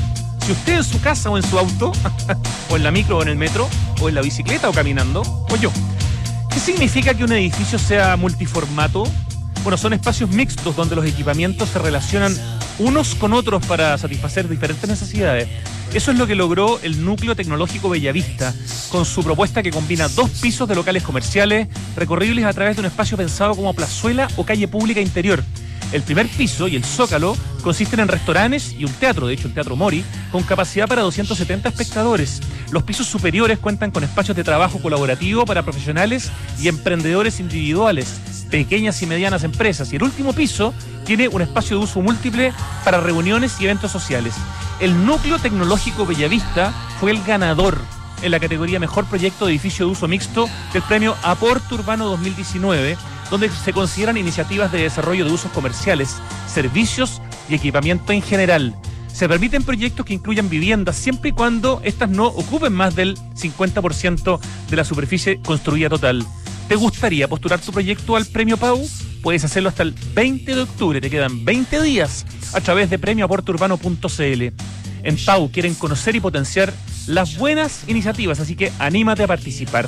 en su casa o en su auto, o en la micro o en el metro, o en la bicicleta o caminando, o yo. ¿Qué significa que un edificio sea multiformato? Bueno, son espacios mixtos donde los equipamientos se relacionan unos con otros para satisfacer diferentes necesidades. Eso es lo que logró el Núcleo Tecnológico Bellavista, con su propuesta que combina 2 pisos de locales comerciales recorribles a través de un espacio pensado como plazuela o calle pública interior. El primer piso y el zócalo consisten en restaurantes y un teatro, de hecho el Teatro Mori, con capacidad para 270 espectadores. Los pisos superiores cuentan con espacios de trabajo colaborativo para profesionales y emprendedores individuales, pequeñas y medianas empresas. Y el último piso tiene un espacio de uso múltiple para reuniones y eventos sociales. El Núcleo Tecnológico Bellavista fue el ganador en la categoría Mejor Proyecto de Edificio de Uso Mixto del premio Aporte Urbano 2019, donde se consideran iniciativas de desarrollo de usos comerciales, servicios y equipamiento en general. Se permiten proyectos que incluyan viviendas siempre y cuando estas no ocupen más del 50% de la superficie construida total. ¿Te gustaría postular tu proyecto al Premio Pau? Puedes hacerlo hasta el 20 de octubre, te quedan 20 días a través de premioaporteurbano.cl. En Pau quieren conocer y potenciar las buenas iniciativas, así que anímate a participar.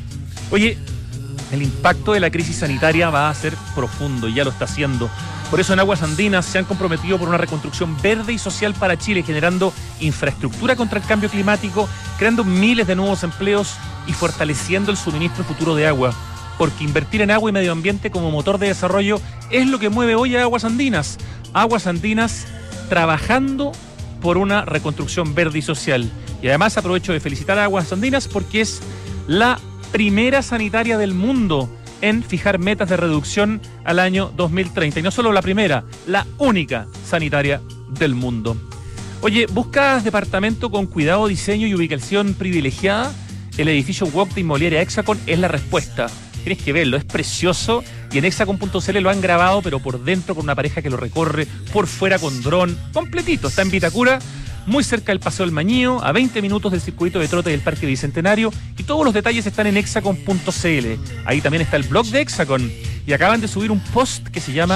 Oye, el impacto de la crisis sanitaria va a ser profundo y ya lo está haciendo. Por eso en Aguas Andinas se han comprometido por una reconstrucción verde y social para Chile, generando infraestructura contra el cambio climático, creando miles de nuevos empleos y fortaleciendo el suministro futuro de agua. Porque invertir en agua y medio ambiente como motor de desarrollo es lo que mueve hoy a Aguas Andinas. Aguas Andinas trabajando por una reconstrucción verde y social. Y además aprovecho de felicitar a Aguas Andinas porque es la primera sanitaria del mundo en fijar metas de reducción al año 2030. Y no solo la primera, la única sanitaria del mundo. Oye, ¿buscas departamento con cuidado, diseño y ubicación privilegiada? El edificio WOC de Inmobiliaria Hexacon es la respuesta. Tienes que verlo, es precioso y en hexacon.cl lo han grabado, pero por dentro con una pareja que lo recorre, por fuera con dron, completito. Está en Vitacura, muy cerca del Paseo del Mañío, a 20 minutos del circuito de trote del Parque Bicentenario, y todos los detalles están en hexacon.cl. Ahí también está el blog de Hexacon y acaban de subir un post que se llama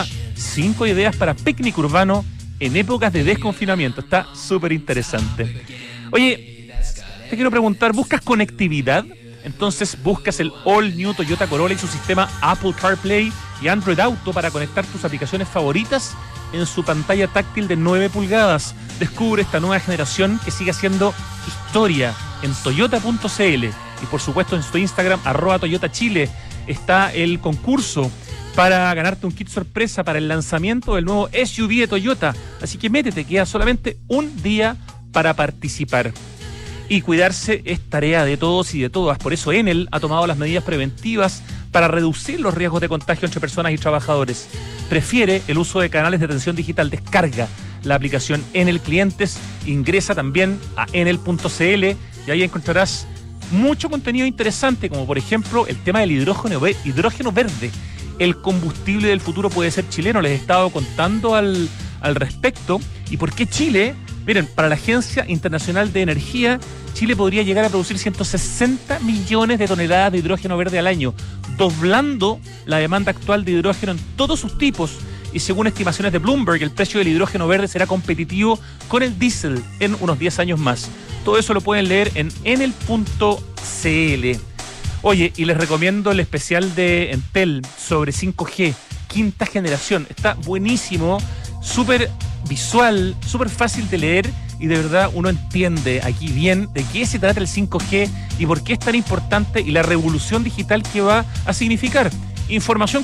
5 ideas para picnic urbano en épocas de desconfinamiento. Está súper interesante. Oye, te quiero preguntar, ¿buscas conectividad? Entonces buscas el All New Toyota Corolla y su sistema Apple CarPlay y Android Auto para conectar tus aplicaciones favoritas en su pantalla táctil de 9 pulgadas. Descubre esta nueva generación que sigue haciendo historia en toyota.cl. Y por supuesto en su Instagram, @ToyotaChile, está el concurso para ganarte un kit sorpresa para el lanzamiento del nuevo SUV de Toyota. Así que métete, queda solamente un día para participar. Y cuidarse es tarea de todos y de todas. Por eso Enel ha tomado las medidas preventivas para reducir los riesgos de contagio entre personas y trabajadores. Prefiere el uso de canales de atención digital. Descarga la aplicación Enel Clientes, ingresa también a enel.cl y ahí encontrarás mucho contenido interesante, como por ejemplo el tema del hidrógeno verde. El combustible del futuro puede ser chileno. Les he estado contando al respecto. ¿Y por qué Chile? Miren, para la Agencia Internacional de Energía, Chile podría llegar a producir 160 millones de toneladas de hidrógeno verde al año, doblando la demanda actual de hidrógeno en todos sus tipos. Y según estimaciones de Bloomberg, el precio del hidrógeno verde será competitivo con el diésel en unos 10 años más. Todo eso lo pueden leer en enel.cl. Oye, y les recomiendo el especial de Entel sobre 5G, quinta generación. Está buenísimo, súper visual, súper fácil de leer y de verdad uno entiende aquí bien de qué se trata el 5G y por qué es tan importante y la revolución digital que va a significar. Información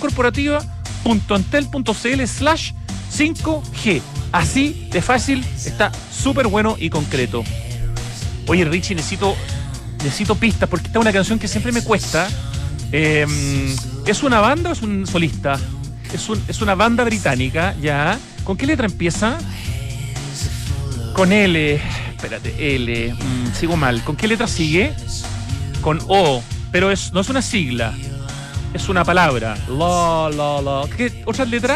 corporativa.entel.cl/5G. Así de fácil, está súper bueno y concreto. Oye, Richie, necesito pistas porque esta es una canción que siempre me cuesta. ¿Es una banda o es un solista? Es una banda británica, ya. ¿Con qué letra empieza? Con L. Espérate, L. Sigo mal. ¿Con qué letra sigue? Con O. Pero no es una sigla. Es una palabra. La. ¿Qué otra letra?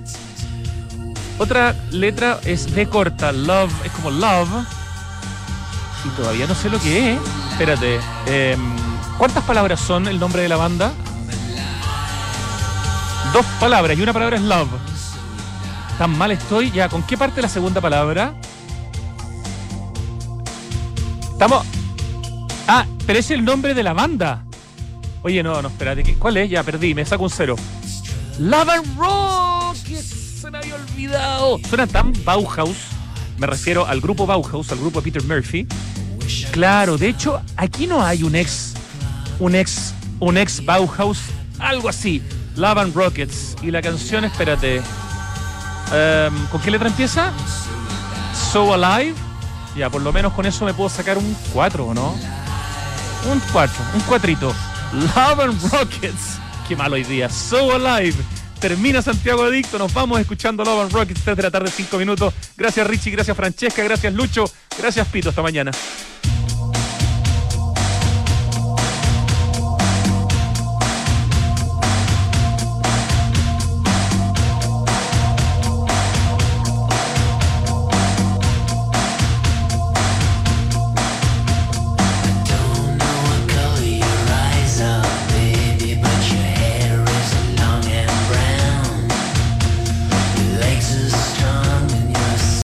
Otra letra es B corta. Love. Es como love. Y todavía no sé lo que es. Espérate. ¿Cuántas palabras son el nombre de la banda? 2 palabras y una palabra es love. Tan mal estoy. Ya, ¿con qué parte de la segunda palabra? Estamos... Ah, pero es el nombre de la banda. Oye, no, espérate. ¿Cuál es? Ya, perdí, me saco un 0. Love and Rockets. Se me había olvidado. Suena tan Bauhaus. Me refiero al grupo Bauhaus, al grupo de Peter Murphy. Claro, de hecho, aquí no hay un ex Bauhaus, algo así. Love and Rockets. Y la canción, espérate. ¿Con qué letra empieza? So Alive. Ya, por lo menos con eso me puedo sacar un 4, ¿o no? Un 4. Love and Rockets. Qué malo hoy día. So Alive. Termina Santiago Adicto. Nos vamos escuchando Love and Rockets 3 de la tarde, 5 minutos. Gracias, Richie. Gracias, Francesca. Gracias, Lucho. Gracias, Pito. Hasta mañana.